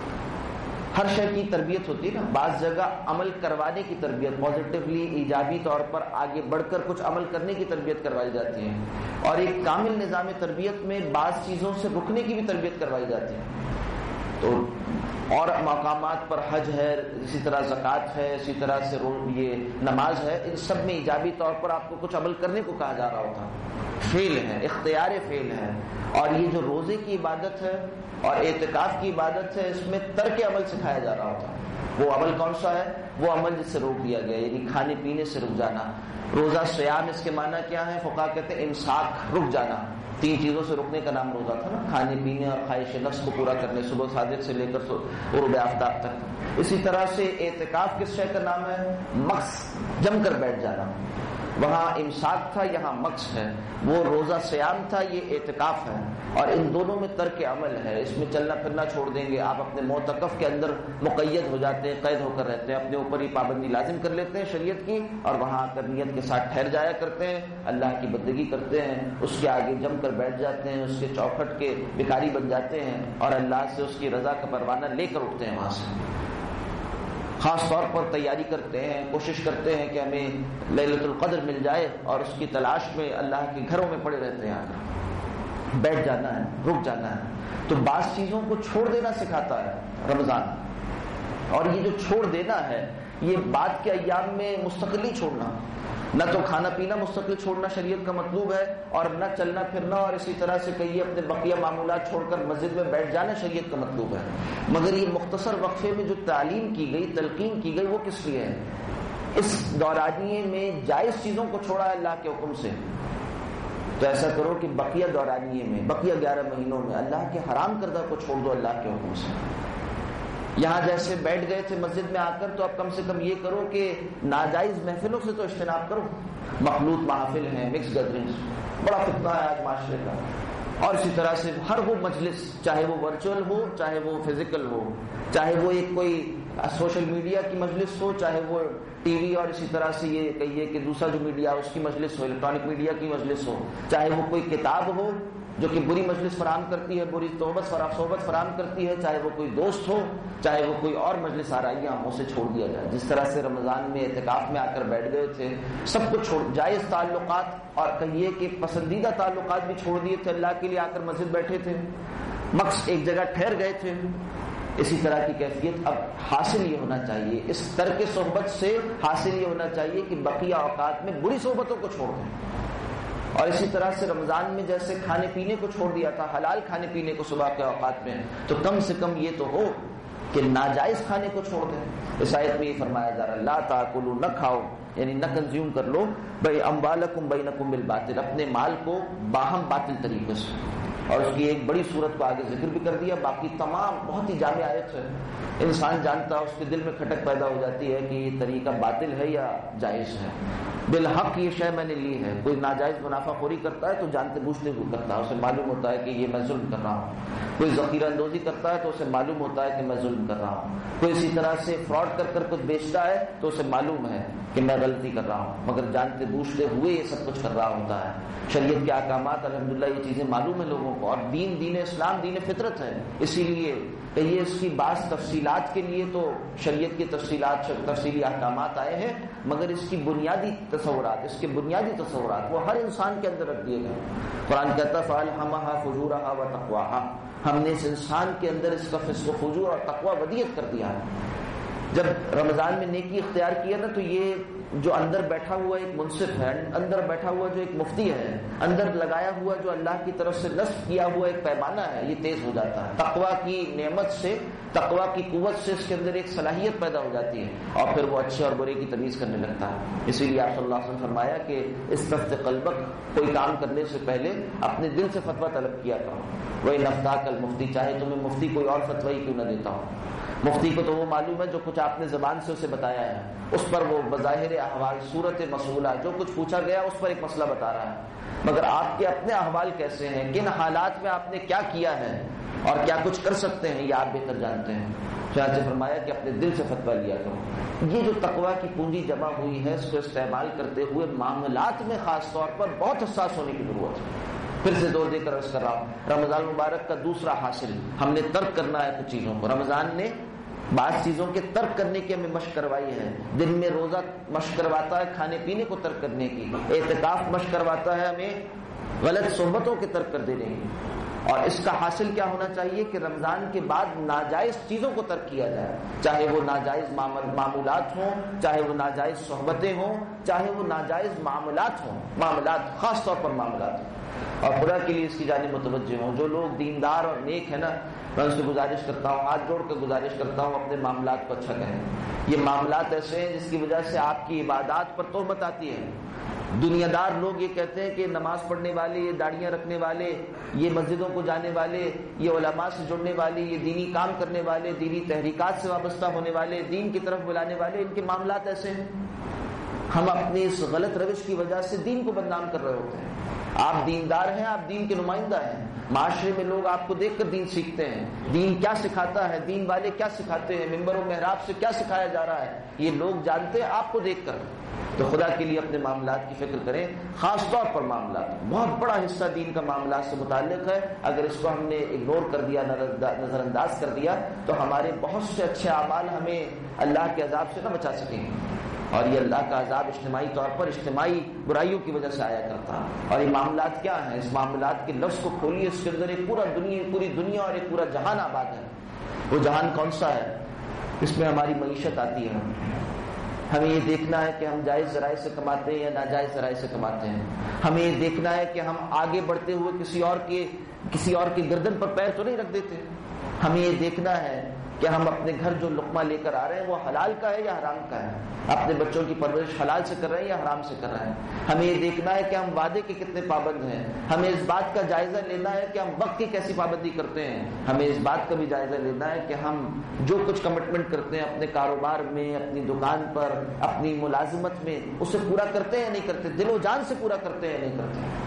[SPEAKER 1] ہر شے کی تربیت ہوتی ہے نا، بعض جگہ عمل کروانے کی تربیت، پازیٹیولی ایجابی طور پر آگے بڑھ کر کچھ عمل کرنے کی تربیت کروائی جاتی ہے، اور ایک کامل نظام تربیت میں بعض چیزوں سے رکنے کی بھی تربیت کروائی جاتی ہے. تو اور مقامات پر حج ہے، اسی طرح زکوٰۃ ہے، اسی طرح سے یہ نماز ہے، ان سب میں ایجابی طور پر آپ کو کچھ عمل کرنے کو کہا جا رہا ہوتا، فعل ہے، اختیار فعل ہے. اور یہ جو روزے کی عبادت ہے اور اعتکاف کی عبادت ہے، اس میں ترک عمل سکھایا جا رہا ہوتا ہے. وہ عمل کون سا ہے؟ وہ عمل جس سے روک دیا گیا، یعنی کھانے پینے سے رک جانا. روزہ سیام، اس کے معنی کیا ہے؟ فقہا کہتے ہیں امساک، رک جانا. 3 چیزوں سے رکنے کا نام روزہ تھا نا، کھانے پینے اور خواہش نفس کو پورا کرنے، صبح صادق سے لے کر غروب آفتاب تک. اسی طرح سے اعتکاف کس شے کا نام ہے؟ مکث، جم کر بیٹھ جانا. وہاں امساک تھا، یہاں مکث ہے. وہ روزہ سیام تھا، یہ اعتکاف ہے. اور ان دونوں میں ترک عمل ہے، اس میں چلنا پھرنا چھوڑ دیں گے. آپ اپنے معتکف کے اندر مقید ہو جاتے ہیں، قید ہو کر رہتے ہیں، اپنے اوپر ہی پابندی لازم کر لیتے ہیں شریعت کی، اور وہاں آ کر نیت کے ساتھ ٹھہر جایا کرتے ہیں، اللہ کی بندگی کرتے ہیں، اس کے آگے جم کر بیٹھ جاتے ہیں، اس کے چوکھٹ کے بھکاری بن جاتے ہیں، اور اللہ سے اس کی رضا کا پروانہ لے کر اٹھتے ہیں. وہاں سے خاص طور پر تیاری کرتے ہیں، کوشش کرتے ہیں کہ ہمیں لیلۃ القدر مل جائے، اور اس کی تلاش میں اللہ کے گھروں میں پڑے رہتے ہیں. آگے بیٹھ جانا ہے، رک جانا ہے. تو بعض چیزوں کو چھوڑ دینا سکھاتا ہے رمضان. اور یہ جو چھوڑ دینا ہے، یہ بعد کے ایام میں مستقلی چھوڑنا، نہ تو کھانا پینا مستقل چھوڑنا شریعت کا مطلوب ہے، اور نہ چلنا پھرنا اور اسی طرح سے کہیے اپنے بقیہ معمولات چھوڑ کر مسجد میں بیٹھ جانا شریعت کا مطلوب ہے. مگر یہ مختصر وقفے میں جو تعلیم کی گئی، تلقین کی گئی، وہ کس لیے ہے؟ اس دورانیے میں جائز چیزوں کو چھوڑا ہے اللہ کے حکم سے. تو ایسا کرو کہ بقیہ دورانیے میں، بقیہ 11 مہینوں میں اللہ کے حرام کردہ کو چھوڑ دو اللہ کے حکم سے. یہاں جیسے بیٹھ گئے تھے مسجد میں آ کر، تو اب کم سے کم یہ کرو کہ ناجائز محفلوں سے تو اجتناب کرو. مخلوط محافل ہیں، مکس گیدرنگز، بڑا فتنہ ہے آج معاشرے کا. اور اسی طرح سے ہر وہ مجلس، چاہے وہ ورچوئل ہو، چاہے وہ فزیکل ہو، چاہے وہ ایک کوئی سوشل میڈیا کی مجلس ہو، چاہے وہ ٹی وی اور اسی طرح سے یہ کہیے کہ دوسرا جو میڈیا اس کی مجلس ہو، الیکٹرانک میڈیا کی مجلس ہو، چاہے وہ کوئی کتاب ہو جو کہ بری مجلس فراہم کرتی ہے، بری صحبت فراہم کرتی ہے، چاہے وہ کوئی دوست ہو، چاہے وہ کوئی اور مجلس آرائیاں ہوں، اسے چھوڑ دیا جائے. جس طرح سے رمضان میں اعتکاف میں آ کر بیٹھ گئے تھے، سب کچھ چھوڑ، جائز تعلقات اور کہیے کہ پسندیدہ تعلقات بھی چھوڑ دیے تھے، اللہ کے لیے آ کر مسجد بیٹھے تھے، مکث ایک جگہ ٹھہر گئے تھے. اسی طرح کی کیفیت اب حاصل یہ ہونا چاہیے، اس ترک صحبت سے حاصل یہ ہونا چاہیے کہ بقیہ اوقات میں بری صحبتوں کو چھوڑ دیں. اور اسی طرح سے رمضان میں جیسے کھانے پینے کو چھوڑ دیا تھا، حلال کھانے پینے کو صبح کے اوقات میں، تو کم سے کم یہ تو ہو کہ ناجائز کھانے کو چھوڑ دیں. اس آیت میں یہ فرمایا جا رہا ہے لا تاکلوا، نہ کھاؤ، یعنی نہ کنزیوم کر لو، بھائی اموالکم بینکم بالباطل، اپنے مال کو باہم باطل طریقے سے. اور اس کی ایک بڑی صورت کو آگے ذکر بھی کر دیا. باقی تمام بہت ہی جامع آیت ہے. انسان جانتا ہے, اس کے دل میں کھٹک پیدا ہو جاتی ہے کہ یہ طریقہ باطل ہے یا جائز ہے. بالحق یہ شے میں نے لی ہے. کوئی ناجائز منافع خوری کرتا ہے تو جانتے بوجھتے ہوئے کرتا ہے, اسے معلوم ہوتا ہے کہ یہ میں ظلم کر رہا ہوں. کوئی ذخیرہ اندوزی کرتا ہے تو اسے معلوم ہوتا ہے کہ میں ظلم کر رہا ہوں. کوئی اسی طرح سے فراڈ کر کر کچھ بیچتا ہے تو اسے معلوم ہے کہ میں غلطی کر رہا ہوں, مگر جانتے بوجھتے ہوئے یہ سب کچھ کر رہا ہوتا ہے. شریعت کے احکامات الحمدللہ یہ چیزیں معلوم ہیں لوگوں کو, اور دین اسلام دین فطرت ہے. اسی لیے کہ یہ اس کی بعض تفصیلات کے لیے تو شریعت کی تفصیلی احکامات آئے ہیں, مگر اس کی بنیادی تصورات وہ ہر انسان کے اندر رکھ دیے گئے. قرآن کہتا فَأَلْهَمَهَا فُجُورَهَا وَتَقْوَاهَا, ہم نے اس انسان کے اندر اس کا فسق و فجور اور تقوی ودیت کر دیا ہے. جب رمضان میں نیکی اختیار کیا نا تو یہ جو اندر بیٹھا ہوا ایک منصف ہے, اندر بیٹھا ہوا جو ایک مفتی ہے, اندر لگایا ہوا جو اللہ کی طرف سے نصب کیا ہوا ایک پیمانہ ہے, یہ تیز ہو جاتا ہے. تقوی کی نعمت سے, تقوی کی قوت سے اس کے اندر ایک صلاحیت پیدا ہو جاتی ہے, اور پھر وہ اچھے اور برے کی تمیز کرنے لگتا ہے. اسی لیے آپ صلی اللہ علیہ وسلم فرمایا کہ استفت قلبک, کوئی کام کرنے سے پہلے اپنے دل سے فتویٰ طلب کیا کرو. وہی نفتاک المفتی, چاہے تمہیں مفتی کوئی اور فتویٰ ہی کیوں نہ دیتا ہو. مفتی کو تو وہ معلوم ہے جو کچھ آپ نے زبان سے اسے بتایا ہے, اس پر وہ بظاہر احوال صورت مسئولہ جو کچھ پوچھا گیا اس پر ایک مسئلہ بتا رہا ہے, مگر آپ کے اپنے احوال کیسے ہیں, کن حالات میں آپ نے کیا کیا ہے اور کیا کچھ کر سکتے ہیں, یہ آپ بہتر جانتے ہیں. چنانچہ فرمایا کہ اپنے دل سے فتویٰ لیا کرو. یہ جو تقویٰ کی پونجی جمع ہوئی ہے, اس کو استعمال کرتے ہوئے معاملات میں خاص طور پر بہت حساس ہونے کی ضرورت ہے. پھر سے زور دے کر عرض کر رہا ہوں, رمضان مبارک کا دوسرا حاصل, ہم نے ترک کرنا ہے کچھ چیزوں کو. رمضان نے بعض چیزوں کے ترک کرنے کی ہمیں مشق کروائی ہے. دن میں روزہ مشق کرواتا ہے کھانے پینے کو ترک کرنے کی, اعتکاف مشق کرواتا ہے ہمیں غلط صحبتوں کے ترک کر دینے کی. اور اس کا حاصل کیا ہونا چاہیے کہ رمضان کے بعد ناجائز چیزوں کو ترک کیا جائے, چاہے وہ ناجائز معمولات ہوں, چاہے وہ ناجائز صحبتیں ہوں, چاہے وہ ناجائز معاملات ہوں, معاملات خاص طور پر معاملات ہوں. اور خدا کے لیے اس کی جانب متوجہ ہوں. جو لوگ دیندار اور نیک ہے نا, میں ان سے گزارش کرتا ہوں, ہاتھ جوڑ کر گزارش کرتا ہوں, اپنے معاملات کو اچھا کریں. یہ معاملات ایسے ہیں جس کی وجہ سے آپ کی عبادات پر تہمت آتی ہے. دنیا دار لوگ یہ کہتے ہیں کہ نماز پڑھنے والے, یہ داڑیاں رکھنے والے, یہ مسجدوں کو جانے والے, یہ علماء سے جڑنے والے, یہ دینی کام کرنے والے, دینی تحریکات سے وابستہ ہونے والے, دین کی طرف بلانے والے, ان کے معاملات ایسے ہیں. ہم اپنی اس غلط روش کی وجہ سے دین کو بدنام کر رہے ہوتے ہیں. آپ دیندار ہیں, آپ دین کے نمائندہ ہیں. معاشرے میں لوگ آپ کو دیکھ کر دین سیکھتے ہیں. دین کیا سکھاتا ہے, دین والے کیا سکھاتے ہیں, منبر و محراب سے کیا سکھایا جا رہا ہے, یہ لوگ جانتے ہیں آپ کو دیکھ کر. تو خدا کے لیے اپنے معاملات کی فکر کریں, خاص طور پر معاملات. بہت بڑا حصہ دین کا معاملات سے متعلق ہے. اگر اس کو ہم نے اگنور کر دیا, نظر انداز کر دیا, تو ہمارے بہت سے اچھے اعمال ہمیں اللہ کے عذاب سے نہ بچا سکیں گے. اور یہ اللہ کا عذاب اجتماعی طور پر اجتماعی برائیوں کی وجہ سے آیا کرتا ہے. اور یہ معاملات کیا ہیں, اس معاملات کے لفظ کو کھولیے, اس کے اندر ایک پوری دنیا اور ایک پورا جہان آباد ہے. وہ جہان کون سا ہے؟ اس میں ہماری معیشت آتی ہے. ہمیں یہ دیکھنا ہے کہ ہم جائز ذرائع سے کماتے ہیں یا ناجائز ذرائع سے کماتے ہیں. ہمیں یہ دیکھنا ہے کہ ہم آگے بڑھتے ہوئے کسی اور کے گردن پر پیر تو نہیں رکھ دیتے. ہمیں یہ دیکھنا ہے کہ ہم اپنے گھر جو لقمہ لے کر آ رہے ہیں وہ حلال کا ہے یا حرام کا ہے. اپنے بچوں کی پرورش حلال سے کر رہے ہیں یا حرام سے کر رہے ہیں. ہمیں یہ دیکھنا ہے کہ ہم وعدے کے کتنے پابند ہیں. ہمیں اس بات کا جائزہ لینا ہے کہ ہم وقت کی کیسی پابندی کرتے ہیں. ہمیں اس بات کا بھی جائزہ لینا ہے کہ ہم جو کچھ کمٹمنٹ کرتے ہیں اپنے کاروبار میں, اپنی دکان پر, اپنی ملازمت میں, اسے پورا کرتے ہیں یا نہیں کرتے, دل و جان سے پورا کرتے ہیں یا نہیں کرتے.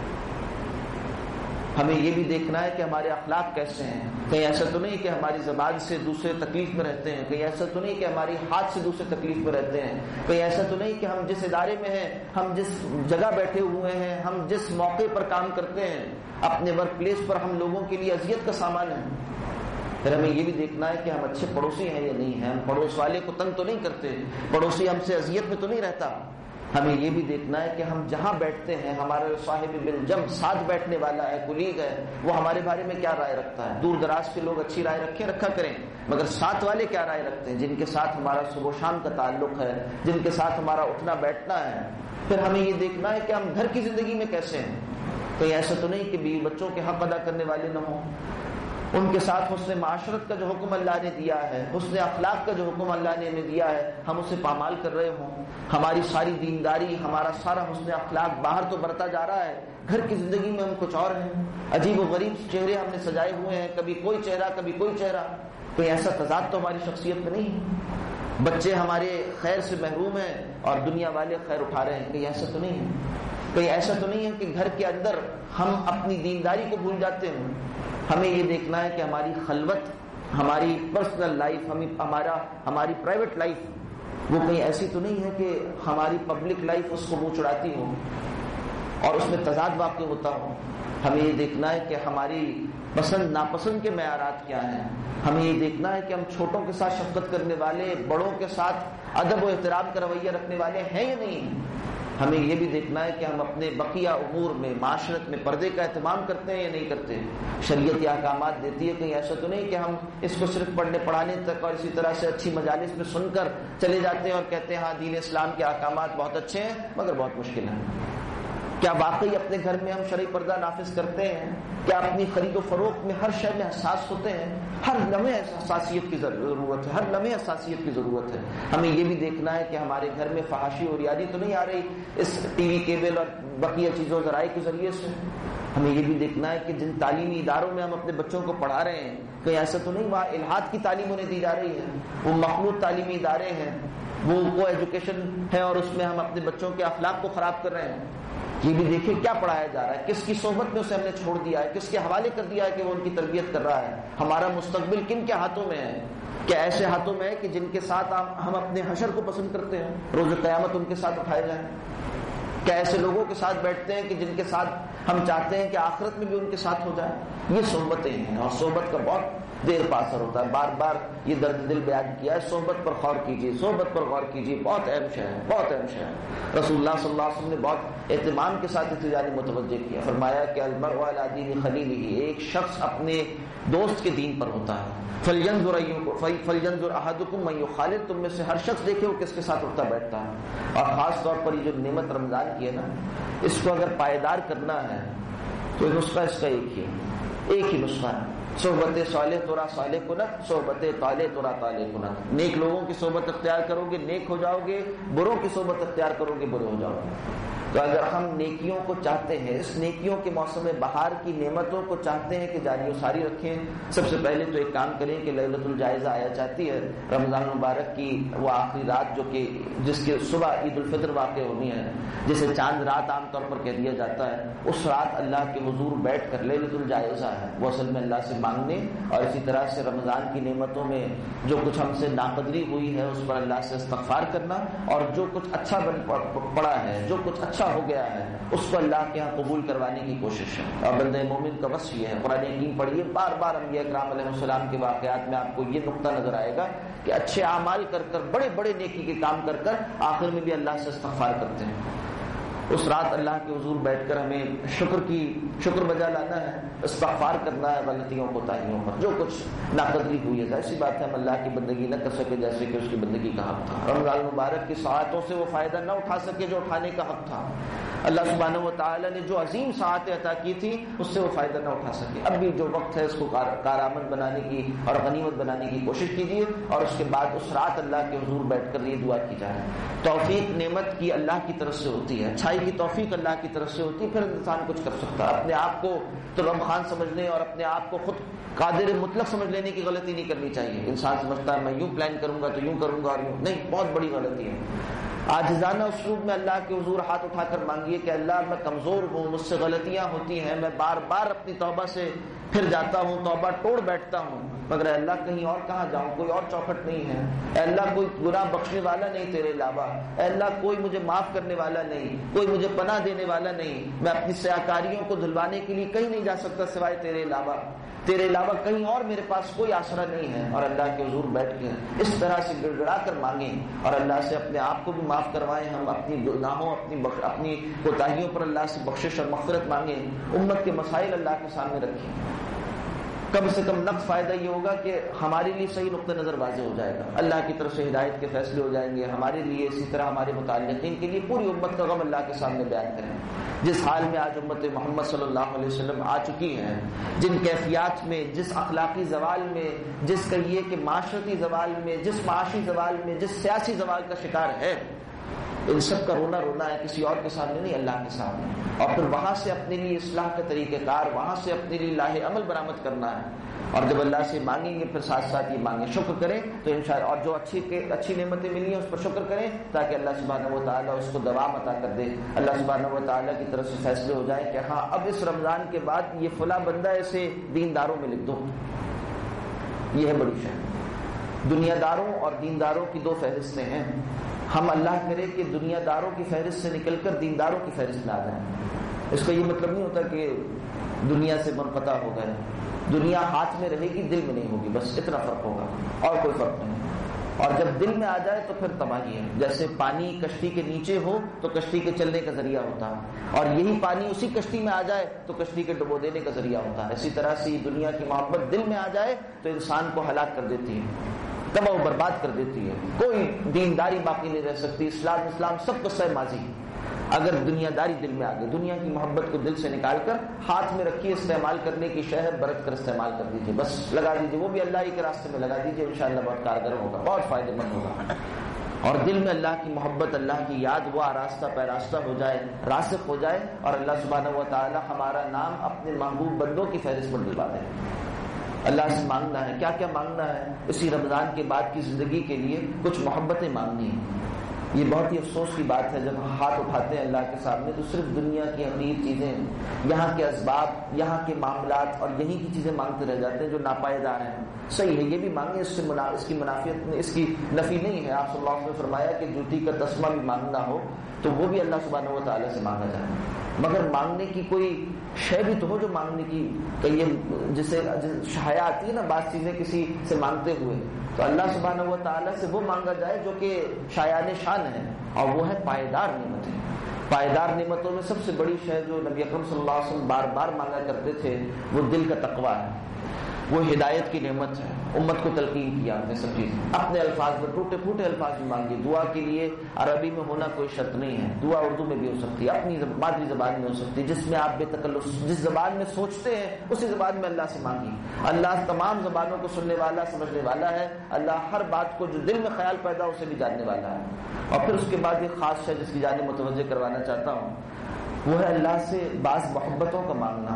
[SPEAKER 1] ہمیں یہ بھی دیکھنا ہے کہ ہمارے اخلاق کیسے ہیں. کہیں ایسا تو نہیں کہ ہماری زبان سے دوسرے تکلیف میں رہتے ہیں, کہیں ایسا تو نہیں کہ ہماری ہاتھ سے دوسرے تکلیف میں رہتے ہیں, کہیں ایسا تو نہیں کہ ہم جس ادارے میں ہیں, ہم جس جگہ بیٹھے ہوئے ہیں, ہم جس موقع پر کام کرتے ہیں, اپنے ورک پلیس پر ہم لوگوں کے لیے اذیت کا سامان ہیں. پھر ہمیں یہ بھی دیکھنا ہے کہ ہم اچھے پڑوسی ہیں یا نہیں ہیں, ہم پڑوس والے کو تنگ تو نہیں کرتے, پڑوسی ہم سے اذیت میں تو نہیں رہتا. ہمیں یہ بھی دیکھنا ہے کہ ہم جہاں بیٹھتے ہیں ہمارا صاحب بالجم ساتھ بیٹھنے والا ہے, کلیگ ہے, وہ ہمارے بارے میں کیا رائے رکھتا ہے. دور دراز کے لوگ اچھی رائے رکھا کریں, مگر ساتھ والے کیا رائے رکھتے ہیں, جن کے ساتھ ہمارا صبح و شام کا تعلق ہے, جن کے ساتھ ہمارا اٹھنا بیٹھنا ہے. پھر ہمیں یہ دیکھنا ہے کہ ہم گھر کی زندگی میں کیسے ہیں. کہیں ایسا تو نہیں کہ بیوی بچوں کے حق ادا کرنے والے نہ ہوں, ان کے ساتھ حسن معاشرت کا جو حکم اللہ نے دیا ہے، حسن اخلاق کا جو حکم اللہ نے ہمیں دیا ہے، ہم اسے پامال کر رہے ہوں. ہماری ساری دینداری، ہمارا سارا حسن اخلاق باہر تو بڑھتا جا رہا ہے، گھر کی زندگی میں ہم کچھ اور ہیں. عجیب و غریب چہرے ہم نے سجائے ہوئے ہیں، کبھی کوئی چہرہ کبھی کوئی چہرہ. کوئی ایسا تضاد تو ہماری شخصیت میں نہیں ہے. بچے ہمارے خیر سے محروم ہیں اور دنیا والے خیر اٹھا رہے ہیں. کہیں ایسا تو نہیں ہے. کہیں ایسا تو نہیں ہے کہ گھر کے اندر ہم اپنی دینداری کو بھول جاتے ہیں. ہمیں یہ دیکھنا ہے کہ ہماری خلوت، ہماری پرسنل لائف، ہماری پرائیویٹ لائف وہ کہیں ایسی تو نہیں ہے کہ ہماری پبلک لائف اس کو منہ چڑھاتی ہو اور اس میں تضاد واقع ہوتا ہو. ہمیں یہ دیکھنا ہے کہ ہماری پسند ناپسند کے معیارات کیا ہیں. ہمیں یہ دیکھنا ہے کہ ہم چھوٹوں کے ساتھ شفقت کرنے والے، بڑوں کے ساتھ ادب و احترام کا رویہ رکھنے والے ہیں یا نہیں. ہمیں یہ بھی دیکھنا ہے کہ ہم اپنے بقیہ امور میں، معاشرت میں پردے کا اہتمام کرتے ہیں یا نہیں کرتے. شریعت یہ احکامات دیتی ہے، کہیں ایسا تو نہیں کہ ہم اس کو صرف پڑھنے پڑھانے تک اور اسی طرح سے اچھی مجالس میں سن کر چلے جاتے ہیں اور کہتے ہیں ہاں دین اسلام کے احکامات بہت اچھے ہیں مگر بہت مشکل ہیں. کیا واقعی اپنے گھر میں ہم شرعی پردہ نافذ کرتے ہیں؟ کیا اپنی خرید و فروخت میں ہر شے میں حساس ہوتے ہیں؟ ہر لمحے حساسیت کی ضرورت ہے، ہر لمحے حساسیت کی ضرورت ہے. ہمیں یہ بھی دیکھنا ہے کہ ہمارے گھر میں فحاشی اور یاری تو نہیں آ رہی اس ٹی وی، کیبل اور بقیہ چیزوں ذرائع کے ذریعے سے. ہمیں یہ بھی دیکھنا ہے کہ جن تعلیمی اداروں میں ہم اپنے بچوں کو پڑھا رہے ہیں کہیں ایسا تو نہیں وہاں الحاد کی تعلیم انہیں دی جا رہی ہے. وہ مخلوط تعلیمی ادارے ہیں، وہ ایجوکیشن ہے اور اس میں ہم اپنے بچوں کے اخلاق کو خراب کر رہے ہیں. یہ بھی دیکھیں کیا پڑھایا جا رہا ہے، کس کی صحبت میں اسے ہم نے چھوڑ دیا ہے، کس کے حوالے کر دیا ہے کہ وہ ان کی تربیت کر رہا ہے. ہمارا مستقبل کن کے ہاتھوں میں ہے؟ کیا ایسے ہاتھوں میں ہے کہ جن کے ساتھ ہم اپنے حشر کو پسند کرتے ہیں، روز قیامت ان کے ساتھ اٹھائے جائیں؟ کیا ایسے لوگوں کے ساتھ بیٹھتے ہیں کہ جن کے ساتھ ہم چاہتے ہیں کہ آخرت میں بھی ان کے ساتھ ہو جائے؟ یہ صحبتیں ہیں اور صحبت کا بہت دیر پا اثر ہوتا ہے. بار بار یہ درد دل بیان کیا ہے. صحبت پر غور کیجیے، صحبت پر غور کیجیے. بہت اہم شے ہے، بہت اہم شے ہے. رسول اللہ صلی اللہ علیہ وسلم نے بہت اہتمام کے ساتھ اس جانب متوجہ کیا. فرمایا کہ المرء علی دین خلیلہ، ایک شخص اپنے دوست کے دین پر ہوتا ہے. فلینظر احدکم من یخالط، تم میں سے ہر شخص دیکھے وہ کس کے ساتھ اٹھتا بیٹھتا ہے. اور خاص طور پر یہ جو نعمت رمضان کی ہے نا، اس کو اگر پائیدار کرنا ہے تو نسخہ اس کا ایک ہی نسخہ ہے. صحبت صالح تورا صالح کنت، صحبت طالح تورا طالح کنت. نیک لوگوں کی صحبت اختیار کرو گے نیک ہو جاؤ گے، بروں کی صحبت اختیار کرو گے برے ہو جاؤ گے. تو اگر ہم نیکیوں کو چاہتے ہیں، اس نیکیوں کے موسم بہار کی نعمتوں کو چاہتے ہیں کہ جاری و ساری رکھیں، سب سے پہلے تو ایک کام کریں کہ لیلۃ الجائزہ آیا چاہتی ہے، رمضان مبارک کی وہ آخری رات جو کہ جس کے صبح عید الفطر واقع ہونی ہے، جسے چاند رات عام طور پر کہہ دیا جاتا ہے. اس رات اللہ کے حضور بیٹھ کر لیلۃ الجائزہ ہے وہ اصل میں اللہ سے مانگنے، اور اسی طرح سے رمضان کی نعمتوں میں جو کچھ ہم سے ناقدری ہوئی ہے اس پر اللہ سے استغفار کرنا، اور جو کچھ اچھا پڑا ہے، جو کچھ اچھا ہو گیا ہے اس کو اللہ کے ہاں قبول کروانے کی کوشش ہے. اور بندہ مومن کا بس یہ ہے. قرآن حکیم پڑھیے، بار بار انبیاء کرام علیہ السلام کے واقعات میں آپ کو یہ نقطہ نظر آئے گا کہ اچھے اعمال کر کر، بڑے بڑے نیکی کے کام کر کر آخر میں بھی اللہ سے استغفار کرتے ہیں. اس رات اللہ کے حضور بیٹھ کر ہمیں شکر بجا لانا ہے، استغفار کرنا ہے غلطیوں کوتاہیوں پر. جو کچھ ناقدری ہوئی ہے ایسی بات ہے ہم اللہ کی بندگی نہ کر سکے جیسے کہ اس کی بندگی کا حق تھا. رمضان مبارک کی ساعتوں سے وہ فائدہ نہ اٹھا سکے جو اٹھانے کا حق تھا. اللہ سبحانہ و تعالی نے جو عظیم ساعتیں عطا کی تھی اس سے وہ فائدہ نہ اٹھا سکے. اب بھی جو وقت ہے اس کو کارآمد بنانے کی اور غنیمت بنانے کی کوشش کیجیے، اور اس کے بعد اس رات اللہ کے حضور بیٹھ کر یہ دعا کی جائے. توفیق نعمت کی اللہ کی طرف سے ہوتی ہے، اچھائی کی توفیق اللہ کی طرف سے ہوتی ہے، پھر انسان کچھ کر سکتا ہے. اپنے آپ کو تو رمخان سمجھنے اور اپنے آپ کو خود قادر مطلق سمجھ لینے کی غلطی نہیں کرنی چاہیے. انسان سمجھتا ہے میں یوں پلان کروں گا تو یوں کروں گا اور یوں نہیں، بہت بڑی غلطی ہے. عاجزانہ اسلوب میں اللہ کے حضور ہاتھ اٹھا کر مانگیے کہ اللہ میں کمزور ہوں، مجھ سے غلطیاں ہوتی ہیں، میں بار بار اپنی توبہ سے پھر جاتا ہوں، توبہ توڑ بیٹھتا ہوں، مگر اے اللہ کہیں اور کہاں جاؤں، کوئی اور چوکھٹ نہیں ہے. اے اللہ کوئی گناہ بخشنے والا نہیں تیرے علاوہ. اے اللہ کوئی مجھے معاف کرنے والا نہیں، کوئی مجھے پناہ دینے والا نہیں. میں اپنی سیاکاریوں کو دھلوانے کے لیے کہیں نہیں جا سکتا سوائے تیرے علاوہ. تیرے علاوہ کہیں اور میرے پاس کوئی آسرا نہیں ہے. اور اللہ کے حضور بیٹھ کے اس طرح سے گڑ گڑا کر مانگیں اور اللہ سے اپنے آپ کو بھی معاف کروائیں. ہم اپنی گناہوں اپنی کوتاہیوں پر اللہ سے بخشش اور مغفرت مانگیں. امت کے مسائل اللہ کے سامنے رکھیں. کم سے کم نقص فائدہ یہ ہوگا کہ ہمارے لیے صحیح نقطہ نظر واضح ہو جائے گا، اللہ کی طرف سے ہدایت کے فیصلے ہو جائیں گے ہمارے لیے، اسی طرح ہمارے متعلقین کے لیے پوری امت کا غم اللہ کے سامنے بیان کریں۔ جس حال میں آج امت محمد صلی اللہ علیہ وسلم آ چکی ہے، جن کیفیات میں، جس اخلاقی زوال میں، جس کہیے کہ معاشرتی زوال میں، جس معاشی زوال میں، جس سیاسی زوال کا شکار ہے، ان سب کا رونا رونا ہے کسی اور کے سامنے نہیں، اللہ کے سامنے، اور پھر وہاں سے اپنے لیے اصلاح کا طریقہ کار، وہاں سے اپنے لیے لاہ عمل برآمد کرنا ہے۔ اور جب اللہ سے مانگیں گے پھر ساتھ ساتھ یہ مانگیں، شکر کریں تو انشاءاللہ، اور جو اچھی نعمتیں ملی ہیں اس پر شکر کریں تاکہ اللہ سبحانہ و تعالیٰ اس کو دوام عطا کر دے، اللہ سبحانہ و تعالیٰ کی طرف سے فیصلے ہو جائے کہ ہاں اب اس رمضان کے بعد یہ فلاں بندہ اسے دینداروں میں لکھ دو۔ یہ ہے بڑی شے۔ دنیا داروں اور دینداروں کی دو فہرستیں ہیں، ہم اللہ کرے کہ دنیا داروں کی فہرست سے نکل کر دینداروں کی فہرست میں آ جائیں۔ اس کا یہ مطلب نہیں ہوتا کہ دنیا سے منقطع ہو گئے، دنیا ہاتھ میں رہے گی دل میں نہیں ہوگی، بس اتنا فرق ہوگا اور کوئی فرق نہیں۔ اور جب دل میں آ جائے تو پھر تباہی ہے، جیسے پانی کشتی کے نیچے ہو تو کشتی کے چلنے کا ذریعہ ہوتا ہے، اور یہی پانی اسی کشتی میں آ جائے تو کشتی کے ڈبو دینے کا ذریعہ ہوتا ہے۔ اسی طرح سے دنیا کی محبت دل میں آ جائے تو انسان کو ہلاک کر دیتی ہے، تباہ و برباد کر دیتی ہے، کوئی دینداری باقی نہیں رہ سکتی، اسلام سب قصہ ماضی۔ اگر دنیا داری دل میں آ گئی، دنیا کی محبت کو دل سے نکال کر ہاتھ میں رکھیے، استعمال کرنے کی شے ہے، برت کر استعمال کر دیجیے، بس لگا دیجیے، وہ بھی اللہ ہی کے راستے میں لگا دیجیے، انشاءاللہ بہت کارگر ہوگا، بہت فائدہ مند ہوگا۔ اور دل میں اللہ کی محبت، اللہ کی یاد وہ آراستہ پیراستہ ہو جائے، راسخ ہو جائے، اور اللہ سبحانہ و تعالی ہمارا نام اپنے محبوب بندوں کی فہرست پر ڈلوا دے۔ اللہ سے مانگنا ہے، کیا کیا مانگنا ہے اسی رمضان کے بعد کی زندگی کے لیے؟ کچھ محبتیں مانگنی ہیں۔ یہ بہت ہی افسوس کی بات ہے جب ہاتھ اٹھاتے ہیں اللہ کے سامنے تو صرف دنیا کی حقیر چیزیں، یہاں کے اسباب، یہاں کے معاملات اور یہی کی چیزیں مانگتے رہ جاتے ہیں جو ناپائیدار ہیں۔ صحیح ہے، یہ بھی مانگیں، اس کی منافیت میں، اس کی نفی نہیں ہے۔ آپ صلی اللہ علیہ وسلم نے فرمایا کہ جوتی کا تسمہ بھی مانگنا ہو تو وہ بھی اللہ سبحانہ و تعالیٰ سے مانگا جائے، مگر مانگنے کی کوئی شے بھی تو ہو جو مانگنے کی، کہ جسے حیا آتی ہے نا بعض چیزیں کسی سے مانگتے ہوئے، تو اللہ سبحانہ و تعالیٰ سے وہ مانگا جائے جو کہ شایان شان ہے، اور وہ ہے پائیدار نعمتیں۔ پائیدار نعمتوں میں سب سے بڑی شے جو نبی اکرم صلی اللہ علیہ وسلم بار بار مانگا کرتے تھے وہ دل کا تقویٰ ہے، وہ ہدایت کی نعمت ہے۔ امت کو تلقین کیا ہم نے سب چیز اپنے الفاظ میں، ٹوٹے پھوٹے الفاظ میں مانگی۔ دعا کے لیے عربی میں ہونا کوئی شرط نہیں ہے، دعا اردو میں بھی ہو سکتی ہے، اپنی مادری زبان میں ہو سکتی ہے، جس میں آپ بے تکلف جس زبان میں سوچتے ہیں اسی زبان میں اللہ سے مانگی۔ اللہ تمام زبانوں کو سننے والا، سمجھنے والا ہے، اللہ ہر بات کو جو دل میں خیال پیدا اسے بھی جاننے والا ہے۔ اور پھر اس کے بعد ایک خاص ہے جس کی جانب متوجہ کروانا چاہتا ہوں، وہ ہے اللہ سے بعض محبتوں کا مانگنا۔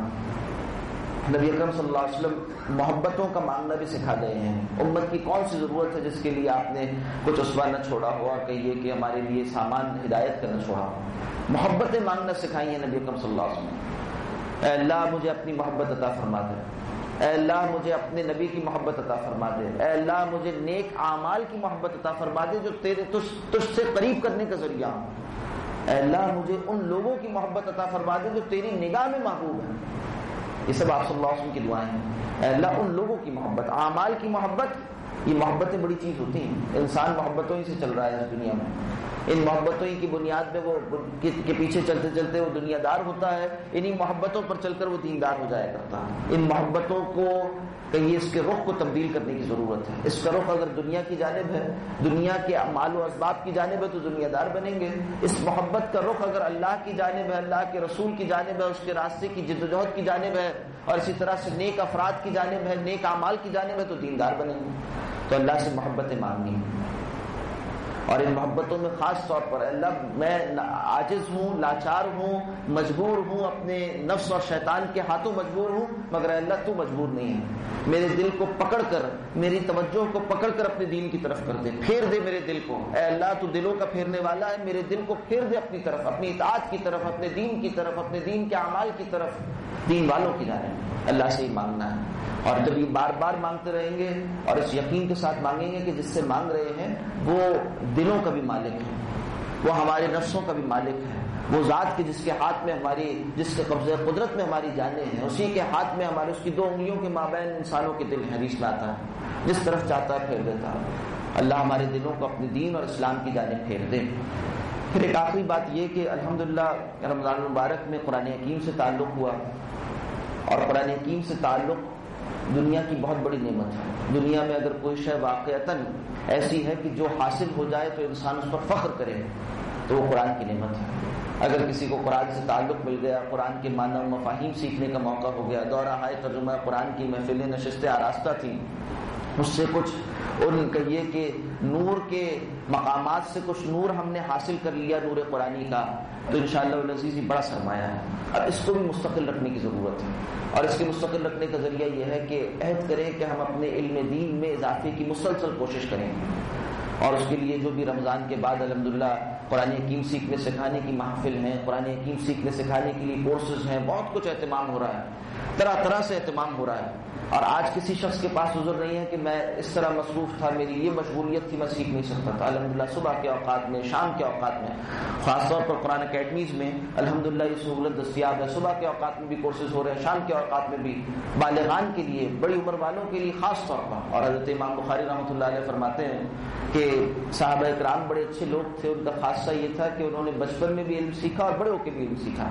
[SPEAKER 1] نبی اکرم صلی اللہ علیہ وسلم محبتوں کا مانگنا بھی سکھا گئے ہیں۔ امت کی کون سی ضرورت ہے جس کے لیے آپ نے کچھ اسوا نہ چھوڑا ہو، اور کہیے کہ ہمارے لیے سامان ہدایت کا نہ چھوڑا ہو۔ محبتیں مانگنا سکھائی ہیں نبی اکرم صلی اللہ علیہ وسلم۔ اے اللہ مجھے اپنی محبت عطا فرما دے، اے اللہ مجھے اپنے نبی کی محبت عطا فرما دے، اے اللہ مجھے نیک اعمال کی محبت عطا فرما دے جو تجھ سے قریب کرنے کا ذریعہ ہوں، اے اللہ مجھے ان لوگوں کی محبت عطا فرما دے جو تیری نگاہ میں محبوب ہیں۔ یہ سب آپ صلی اللہ علیہ وسلم کی دعائیں ہیں۔ اے اللہ ان لوگوں کی محبت، اعمال کی محبت، یہ محبتیں بڑی چیز ہوتی ہیں، انسان محبتوں ہی سے چل رہا ہے اس دنیا میں، ان محبتوں ہی کی بنیاد میں وہ کے پیچھے چلتے چلتے وہ دنیا دار ہوتا ہے، انہی محبتوں پر چل کر وہ دیندار ہو جایا کرتا ہے۔ ان محبتوں کو کہیے اس کے رخ کو تبدیل کرنے کی ضرورت ہے۔ اس کا رخ اگر دنیا کی جانب ہے، دنیا کے مال و اسباب کی جانب ہے تو دنیا دار بنیں گے۔ اس محبت کا رخ اگر اللہ کی جانب ہے، اللہ کے رسول کی جانب ہے، اس کے راستے کی جدوجہد کی جانب ہے، اور اسی طرح سے نیک افراد کی جانب ہے، نیک اعمال کی جانب ہے تو دیندار بنیں گے۔ تو اللہ سے محبتیں مانگنی ہیں، اور ان محبتوں میں خاص طور پر اللہ میں عاجز ہوں، لاچار ہوں، مجبور ہوں، اپنے نفس اور شیطان کے ہاتھوں مجبور ہوں، مگر اللہ تو مجبور نہیں ہے۔ میرے دل کو پکڑ کر، میری توجہ کو پکڑ کر اپنے دین کی طرف کر دے، پھیر دے میرے دل کو۔ اے اللہ تو دلوں کا پھیرنے والا ہے، میرے دل کو پھیر دے اپنی طرف، اپنی اطاعت کی طرف، اپنے دین کی طرف، اپنے دین کے اعمال کی طرف، دین والوں کی جانب۔ اللہ سے ہی مانگنا ہے، اور جب یہ بار بار مانگتے رہیں گے اور اس یقین کے ساتھ مانگیں گے کہ جس سے مانگ رہے ہیں وہ دلوں کا بھی مالک ہے، وہ ہمارے نفسوں کا بھی مالک ہے، وہ ذات کے جس کے ہاتھ میں ہماری، جس کے قبضہ قدرت میں ہماری جانیں ہیں، اسی کے ہاتھ میں ہمارے، اس کی دو انگلیوں کے مابین انسانوں کے دل حدیث میں آتا ہے، جس طرف چاہتا ہے پھیر دیتا ہے۔ اللہ ہمارے دلوں کو اپنے دین اور اسلام کی جانب پھیر دے۔ پھر ایک آخری بات یہ کہ الحمدللہ رمضان المبارک میں قرآن حکیم سے تعلق ہوا، اور قرآن حکیم سے تعلق دنیا کی بہت بڑی نعمت ہے. دنیا میں اگر کوئی شے واقعتاً ایسی ہے کہ جو حاصل ہو جائے تو انسان اس پر فخر کرے تو وہ قرآن کی نعمت ہے. اگر کسی کو قرآن سے تعلق مل گیا، قرآن کے معنی و مفاہیم سیکھنے کا موقع ہو گیا، دورہ ہائے ترجمہ قرآن کی محفلیں نشستیں آراستہ تھیں، اس سے کچھ ان کا یہ کہ نور کے مقامات سے کچھ نور ہم نے حاصل کر لیا، نور قرآنی کا، تو انشاءاللہ العزیز بڑا سرمایہ ہے. اب اس کو بھی مستقل رکھنے کی ضرورت ہے، اور اس کے مستقل رکھنے کا ذریعہ یہ ہے کہ عہد کریں کہ ہم اپنے علم دین میں اضافے کی مسلسل کوشش کریں. اور اس کے لیے جو بھی رمضان کے بعد الحمدللہ قرآن حکیم سیکھنے سکھانے کی محفل ہیں، قرآن حکیم سیکھنے سکھانے کے لیے کورسز ہیں، بہت کچھ اہتمام ہو رہا ہے، طرح طرح سے اہتمام ہو رہا ہے. اور آج کسی شخص کے پاس عذر نہیں ہے کہ میں اس طرح مصروف تھا، میری یہ مشغولیت تھی، میں سیکھ نہیں سکتا تھا. الحمدللہ صبح کے اوقات میں، شام کے اوقات میں، خاص طور پر قرآن اکیڈمیز میں الحمدللہ یہ سہولت دستیاب ہے. صبح کے اوقات میں بھی کورسز ہو رہے ہیں، شام کے اوقات میں بھی، بالغان کے لیے، بڑی عمر والوں کے لیے خاص طور پر. اور حضرت امام بخاری رحمۃ اللہ علیہ فرماتے ہیں کہ صحابہ کرام بڑے اچھے لوگ تھے، ان کا خاصہ یہ تھا کہ انہوں نے بچپن میں بھی علم سیکھا اور بڑے ہو کے بھی علم سیکھا.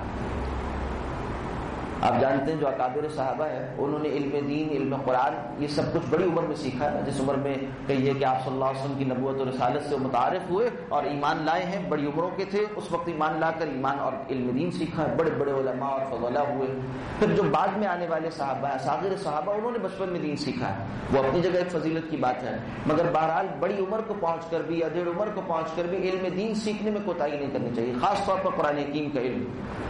[SPEAKER 1] آپ جانتے ہیں جو اکابر صحابہ ہیں انہوں نے علم دین، علم قرآن، یہ سب کچھ بڑی عمر میں سیکھا ہے. جس عمر میں کہیے کہ آپ صلی اللہ علیہ وسلم کی نبوت اور رسالت سے متعارف ہوئے اور ایمان لائے ہیں، بڑی عمروں کے تھے اس وقت ایمان لا کر ایمان اور علم دین سیکھا ہے، بڑے بڑے علماء اور فضلاء ہوئے. پھر جو بعد میں آنے والے صحابہ ہیں، صاغر صحابہ، انہوں نے بچپن میں دین سیکھا ہے، وہ اپنی جگہ ایک فضیلت کی بات ہے. مگر بہرحال بڑی عمر کو پہنچ کر بھی یا ڈیڑھ عمر کو پہنچ کر بھی علم دین سیکھنے میں کوتاہی نہیں کرنی چاہیے، خاص طور پر قرآن حکیم کا علم.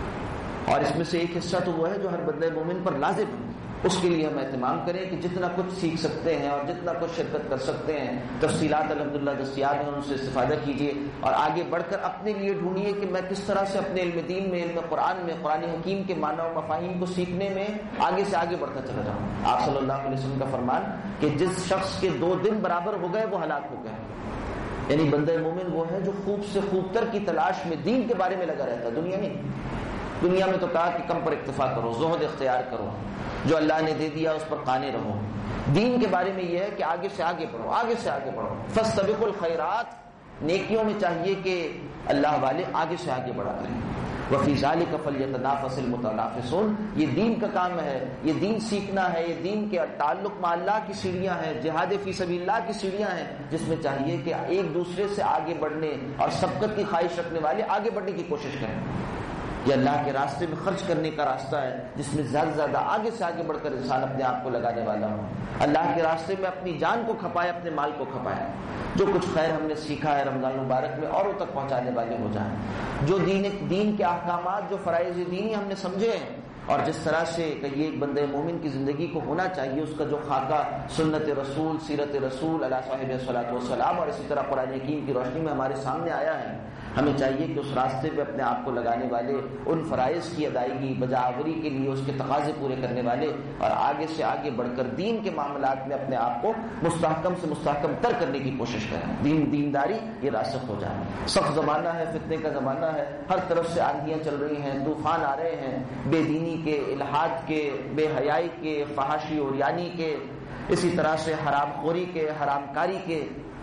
[SPEAKER 1] اور اس میں سے ایک حصہ تو وہ ہے جو ہر بندہ مومن پر لازم ہے. اس کے لیے ہم اہتمام کریں کہ جتنا کچھ سیکھ سکتے ہیں اور جتنا کچھ شرکت کر سکتے ہیں، تفصیلات الحمدللہ دستیاب ہیں، ان سے استفادہ کیجیے اور آگے بڑھ کر اپنے لیے ڈھونڈیے کہ میں کس طرح سے اپنے علم دین میں، علم قرآن میں، قرآن حکیم کے معنی و مفاہیم کو سیکھنے میں آگے سے آگے بڑھتا چلا جاؤں. آپ صلی اللہ علیہ وسلم کا فرمان کہ جس شخص کے 2 دن برابر ہو گئے وہ ہلاک ہو گئے. یعنی بندہ مومن وہ ہے جو خوب سے خوب تر کی تلاش میں دین کے بارے میں لگا رہتا ہے، دنیا نہیں. دنیا میں تو کہا کہ کم پر اکتفا کرو، زہد اختیار کرو، جو اللہ نے دے دیا اس پر قانے رہو. دین کے بارے میں یہ ہے کہ آگے سے آگے بڑھو، آگے سے آگے بڑھو. فاستبقوا الخیرات، نیکیوں میں چاہیے کہ اللہ والے آگے سے آگے بڑھا کریں. وفی ذلک فلیتنافس المتنافسون، یہ دین کا کام ہے، یہ دین سیکھنا ہے، یہ دین کے تعلق مع اللہ کی سیڑھیاں ہیں، جہاد فی سبیل اللہ کی سیڑھیاں ہیں، جس میں چاہیے کہ ایک دوسرے سے آگے بڑھنے اور سبقت کی خواہش رکھنے والے آگے بڑھنے کی کوشش کریں. یہ اللہ کے راستے میں خرچ کرنے کا راستہ ہے جس میں زیادہ سے زیادہ آگے سے آگے بڑھ کر انسان اپنے آپ کو لگانے والا ہو. اللہ کے راستے میں اپنی جان کو کھپائے، اپنے مال کو کھپائے. جو کچھ خیر ہم نے سیکھا ہے رمضان مبارک میں اوروں تک پہنچانے والے ہو جائیں. جو دین کے احکامات، جو فرائض دینی ہم نے سمجھے ہیں اور جس طرح سے کہ یہ ایک بندے مومن کی زندگی کو ہونا چاہیے، اس کا جو خاکہ سنت رسول، سیرت رسول علیہ صاحب الصلاۃ والسلام اور اسی طرح قرآن حکیم کی روشنی میں ہمارے سامنے آیا ہے، ہمیں چاہیے کہ اس راستے پہ اپنے آپ کو لگانے والے، ان فرائض کی ادائیگی بجاوری کے لیے اس کے تقاضے پورے کرنے والے اور آگے سے آگے بڑھ کر دین کے معاملات میں اپنے آپ کو مستحکم سے مستحکم تر کرنے کی کوشش کریں. دینداری یہ راسخ ہو جائے. سخت زمانہ ہے، فتنے کا زمانہ ہے، ہر طرف سے آندھیاں چل رہی ہیں، طوفان آ رہے ہیں، بے دینی کے، الحاد کے، بے حیائی کے، فحاشی عریانی کے، اسی طرح سے حرام خوری کے، حرام کاری کے،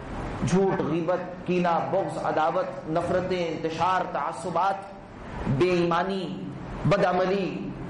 [SPEAKER 1] جھوٹ، غیبت، کینہ، بغض، عداوت، نفرتیں، انتشار، تعصبات، بے ایمانی، بدعملی،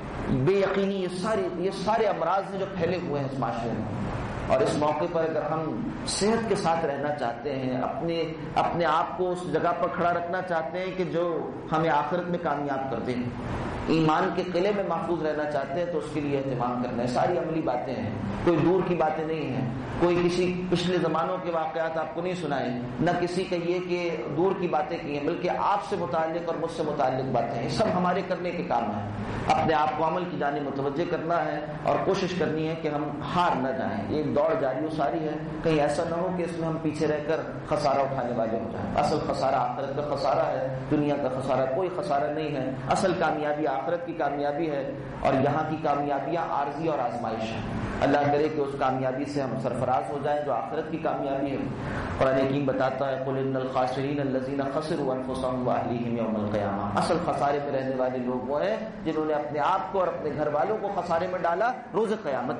[SPEAKER 1] بے یقینی، یہ سارے امراض ہیں جو پھیلے ہوئے ہیں اس معاشرے میں. اور اس موقع پر اگر ہم صحت کے ساتھ رہنا چاہتے ہیں، اپنے آپ کو اس جگہ پر کھڑا رکھنا چاہتے ہیں کہ جو ہمیں آخرت میں کامیاب کر دیں، ایمان کے قلعے میں محفوظ رہنا چاہتے ہیں، تو اس کے لیے اہتمام کرنا ہے. ساری عملی باتیں ہیں، کوئی دور کی باتیں نہیں ہیں، کوئی کسی پچھلے زمانوں کے واقعات آپ کو نہیں سنائے، نہ کسی کا یہ کہ دور کی باتیں کی ہیں، بلکہ آپ سے متعلق اور مجھ سے متعلق باتیں ہیں. سب ہمارے کرنے کے کام ہیں. اپنے آپ کو عمل کی جانب متوجہ کرنا ہے اور کوشش کرنی ہے کہ ہم ہار نہ جائیں. ایک دوڑ جاری و ساری ہے، کہیں ایسا نہ ہو کہ اس میں ہم پیچھے رہ کر خسارہ اٹھانے والے ہو جائیں. اصل خسارہ آخرت کا خسارہ ہے، دنیا کا خسارہ کوئی خسارہ نہیں ہے. اصل کامیابی آخرت کی کامیابی ہے اور یہاں کی کامیابیاں عارضی اور آزمائش ہیں. اللہ کرے کہ اس کامیابی سے ہم سرفراز ہو جائیں جو آخرت کی کامیابی ہے. قرآن حکیم بتاتا ہے قل ان الخاسرین الذین خسروا انفسهم واهلیہم یوم القیامہ. اصل خسارے میں رہنے والے لوگ وہ ہیں جنہوں نے اپنے آپ کو اور اپنے گھر والوں کو خسارے میں ڈالا روز قیامت.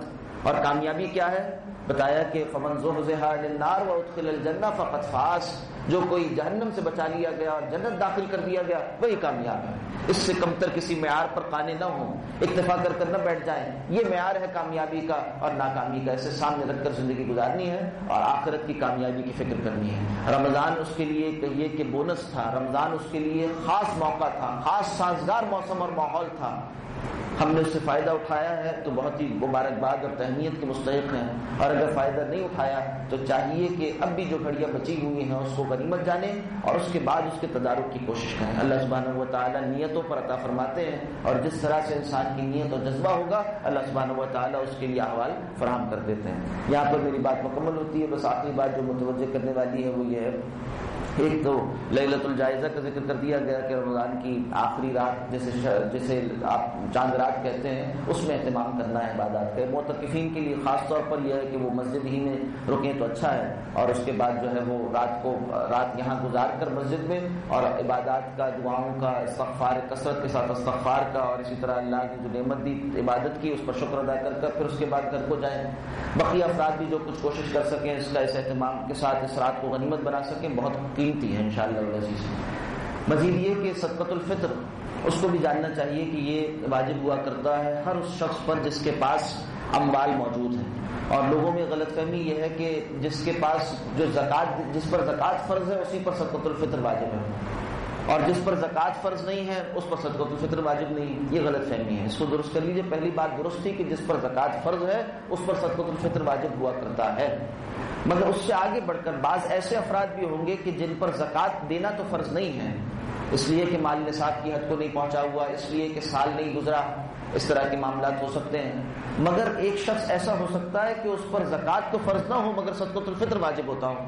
[SPEAKER 1] اور کامیابی کیا ہے؟ بتایا کہ فمن زحزح عن النار وادخل الجنہ فقد فاز، جو کوئی جہنم سے بچا لیا گیا اور جنت داخل کر دیا گیا وہی کامیاب ہے۔ اس سے کمتر کسی معیار پر قانے نہ ہوں، اکتفا کر نہ بیٹھ جائیں، یہ معیار ہے کامیابی کا اور ناکامی کا، اسے سامنے رکھ کر زندگی گزارنی ہے اور آخرت کی کامیابی کی فکر کرنی ہے۔ رمضان اس کے لیے کہیے کہ بونس تھا، رمضان اس کے لیے خاص موقع تھا، خاص سازگار موسم اور ماحول تھا، ہم نے اس سے فائدہ اٹھایا ہے تو بہت ہی مبارکباد اور تہنیت کے مستحق ہیں، اور اگر فائدہ نہیں اٹھایا تو چاہیے کہ اب بھی جو گھڑیاں بچی ہوئی ہیں اس کو غنیمت جانیں اور اس کے بعد اس کے تدارک کی کوشش کریں۔ اللہ سبحانہ و تعالیٰ نیتوں پر عطا فرماتے ہیں، اور جس طرح سے انسان کی نیت اور جذبہ ہوگا اللہ سبحانہ و تعالیٰ اس کے لیے احوال فراہم کر دیتے ہیں۔ یہاں پر میری بات مکمل ہوتی ہے، بس آخری بات جو متوجہ کرنے والی ہے وہ یہ ہے، ایک تو لیلۃ الجائزہ کا ذکر کر دیا گیا کہ رمضان کی آخری رات جسے آپ چاند رات کہتے ہیں اس میں اہتمام کرنا ہے عبادات کا۔ معتکفین کے لیے خاص طور پر یہ ہے کہ وہ مسجد ہی میں رکیں تو اچھا ہے، اور اس کے بعد جو ہے وہ رات یہاں گزار کر مسجد میں اور عبادات کا، دعاؤں کا، استغفار کثرت کے ساتھ استغفار کا، اور اسی طرح اللہ کی جو نعمت دی عبادت کی اس پر شکر ادا کر پھر اس کے بعد گھر کو جائیں۔ بقیہ افراد بھی جو کچھ کوشش کر سکیں اس کا اس اہتمام کے ساتھ اس رات کو غنیمت بنا سکیں، بہت قیمتی ہے انشاءاللہ العزیز۔ مزید یہ کہ صدقۃ الفطر اس کو بھی جاننا چاہیے کہ یہ واجب ہوا کرتا ہے ہر اس شخص پر جس کے پاس اموال موجود ہیں، اور لوگوں میں غلط فہمی یہ ہے کہ جس کے پاس جس پر زکوٰۃ فرض ہے اسی پر صدقۃ الفطر واجب ہے، اور جس پر زکوٰۃ فرض نہیں ہے اس پر صدقۃ الفطر واجب نہیں، یہ غلط فہمی ہے، اس کو درست کر لیجیے۔ پہلی بات درست تھی کہ جس پر زکوٰۃ فرض ہے اس پر صدقۃ الفطر واجب ہوا کرتا ہے، مگر اس سے آگے بڑھ کر بعض ایسے افراد بھی ہوں گے کہ جن پر زکوٰۃ دینا تو فرض نہیں ہے، اس لیے کہ مال نصاب کی حد کو نہیں پہنچا ہوا، اس لیے کہ سال نہیں گزرا، اس طرح کے معاملات ہو سکتے ہیں۔ مگر ایک شخص ایسا ہو سکتا ہے کہ اس پر زکوٰۃ تو فرض نہ ہو مگر صدقۃ الفطر واجب ہوتا ہو،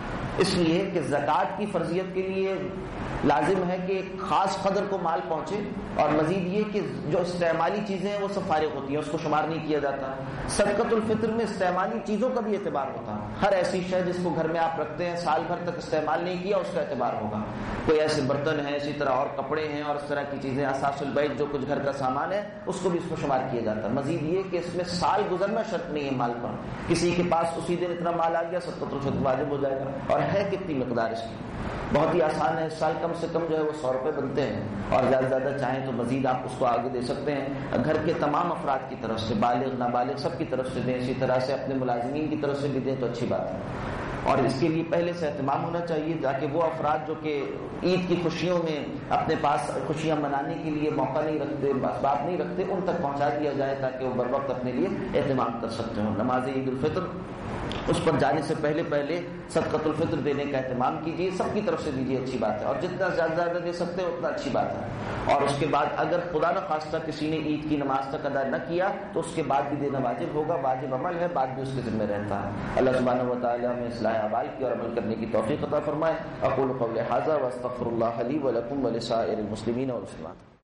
[SPEAKER 1] اس لیے کہ زکوٰۃ کی فرضیت کے لیے لازم ہے کہ ایک خاص قدر کو مال پہنچے، اور مزید یہ کہ جو استعمالی چیزیں ہیں وہ سب فارغ ہوتی ہیں، اس کو شمار نہیں کیا جاتا۔ صدقۃ الفطر میں استعمالی چیزوں کا بھی اعتبار ہوتا ہے، ہر ایسی شے جس کو گھر میں آپ رکھتے ہیں سال بھر تک استعمال نہیں کیا اس کا اعتبار ہوگا، کوئی ایسے برتن ہیں، اسی طرح اور کپڑے ہیں اور اس طرح کی چیزیں، اساس البیت جو کچھ گھر کا سامان ہے اس کو بھی اس کو شمار کیا جاتا ہے۔ مزید یہ کہ اس میں سال گزرنا شرط نہیں ہے مال پر، کسی کے پاس اسی دن اتنا مال آ گیا صدقۃ الفطر واجب ہو جائے گا، اور ہے کتنی مقدار اس کی، بہت ہی آسان ہے، اس سال کم سے کم جو ہے وہ 100 روپے بنتے ہیں، اور زیادہ سے زیادہ چاہیں تو مزید آپ اس کو آگے دے سکتے ہیں، گھر کے تمام افراد کی طرف سے، بالغ نابالغ سب کی طرف سے دیں، اسی طرح سے اپنے ملازمین کی طرف سے بھی دیں تو اچھی بات ہے، اور اس کے لیے پہلے سے اہتمام ہونا چاہیے تاکہ وہ افراد جو کہ عید کی خوشیوں میں اپنے پاس خوشیاں منانے کے لیے موقع نہیں رکھتے، اسباب نہیں رکھتے، ان تک پہنچا دیا جائے تاکہ وہ بر وقت اپنے لیے اہتمام کر سکتے ہوں۔ نماز عید الفطر اس پر جانے سے پہلے صدقۃ الفطر دینے کا اہتمام کیجیے، سب کی طرف سے دیجیے، اچھی بات ہے، اور جتنا زیادہ دے سکتے ہیں اتنا اچھی بات ہے، اور اس کے بعد اگر خدا نہ خواستہ کسی نے عید کی نماز تک ادا نہ کیا تو اس کے بعد بھی دینا واجب ہوگا، واجب عمل ہے، بعد بھی اس کے ذمہ رہتا ہے۔ اللہ سبحانہ و تعالی ہمیں اصلاح اعمال کی اور عمل کرنے کی توفیق عطا فرمائے۔ اقول قولی ھذا واستغفر اللہ لی ولکم ولسائر المسلمین والمسلمات۔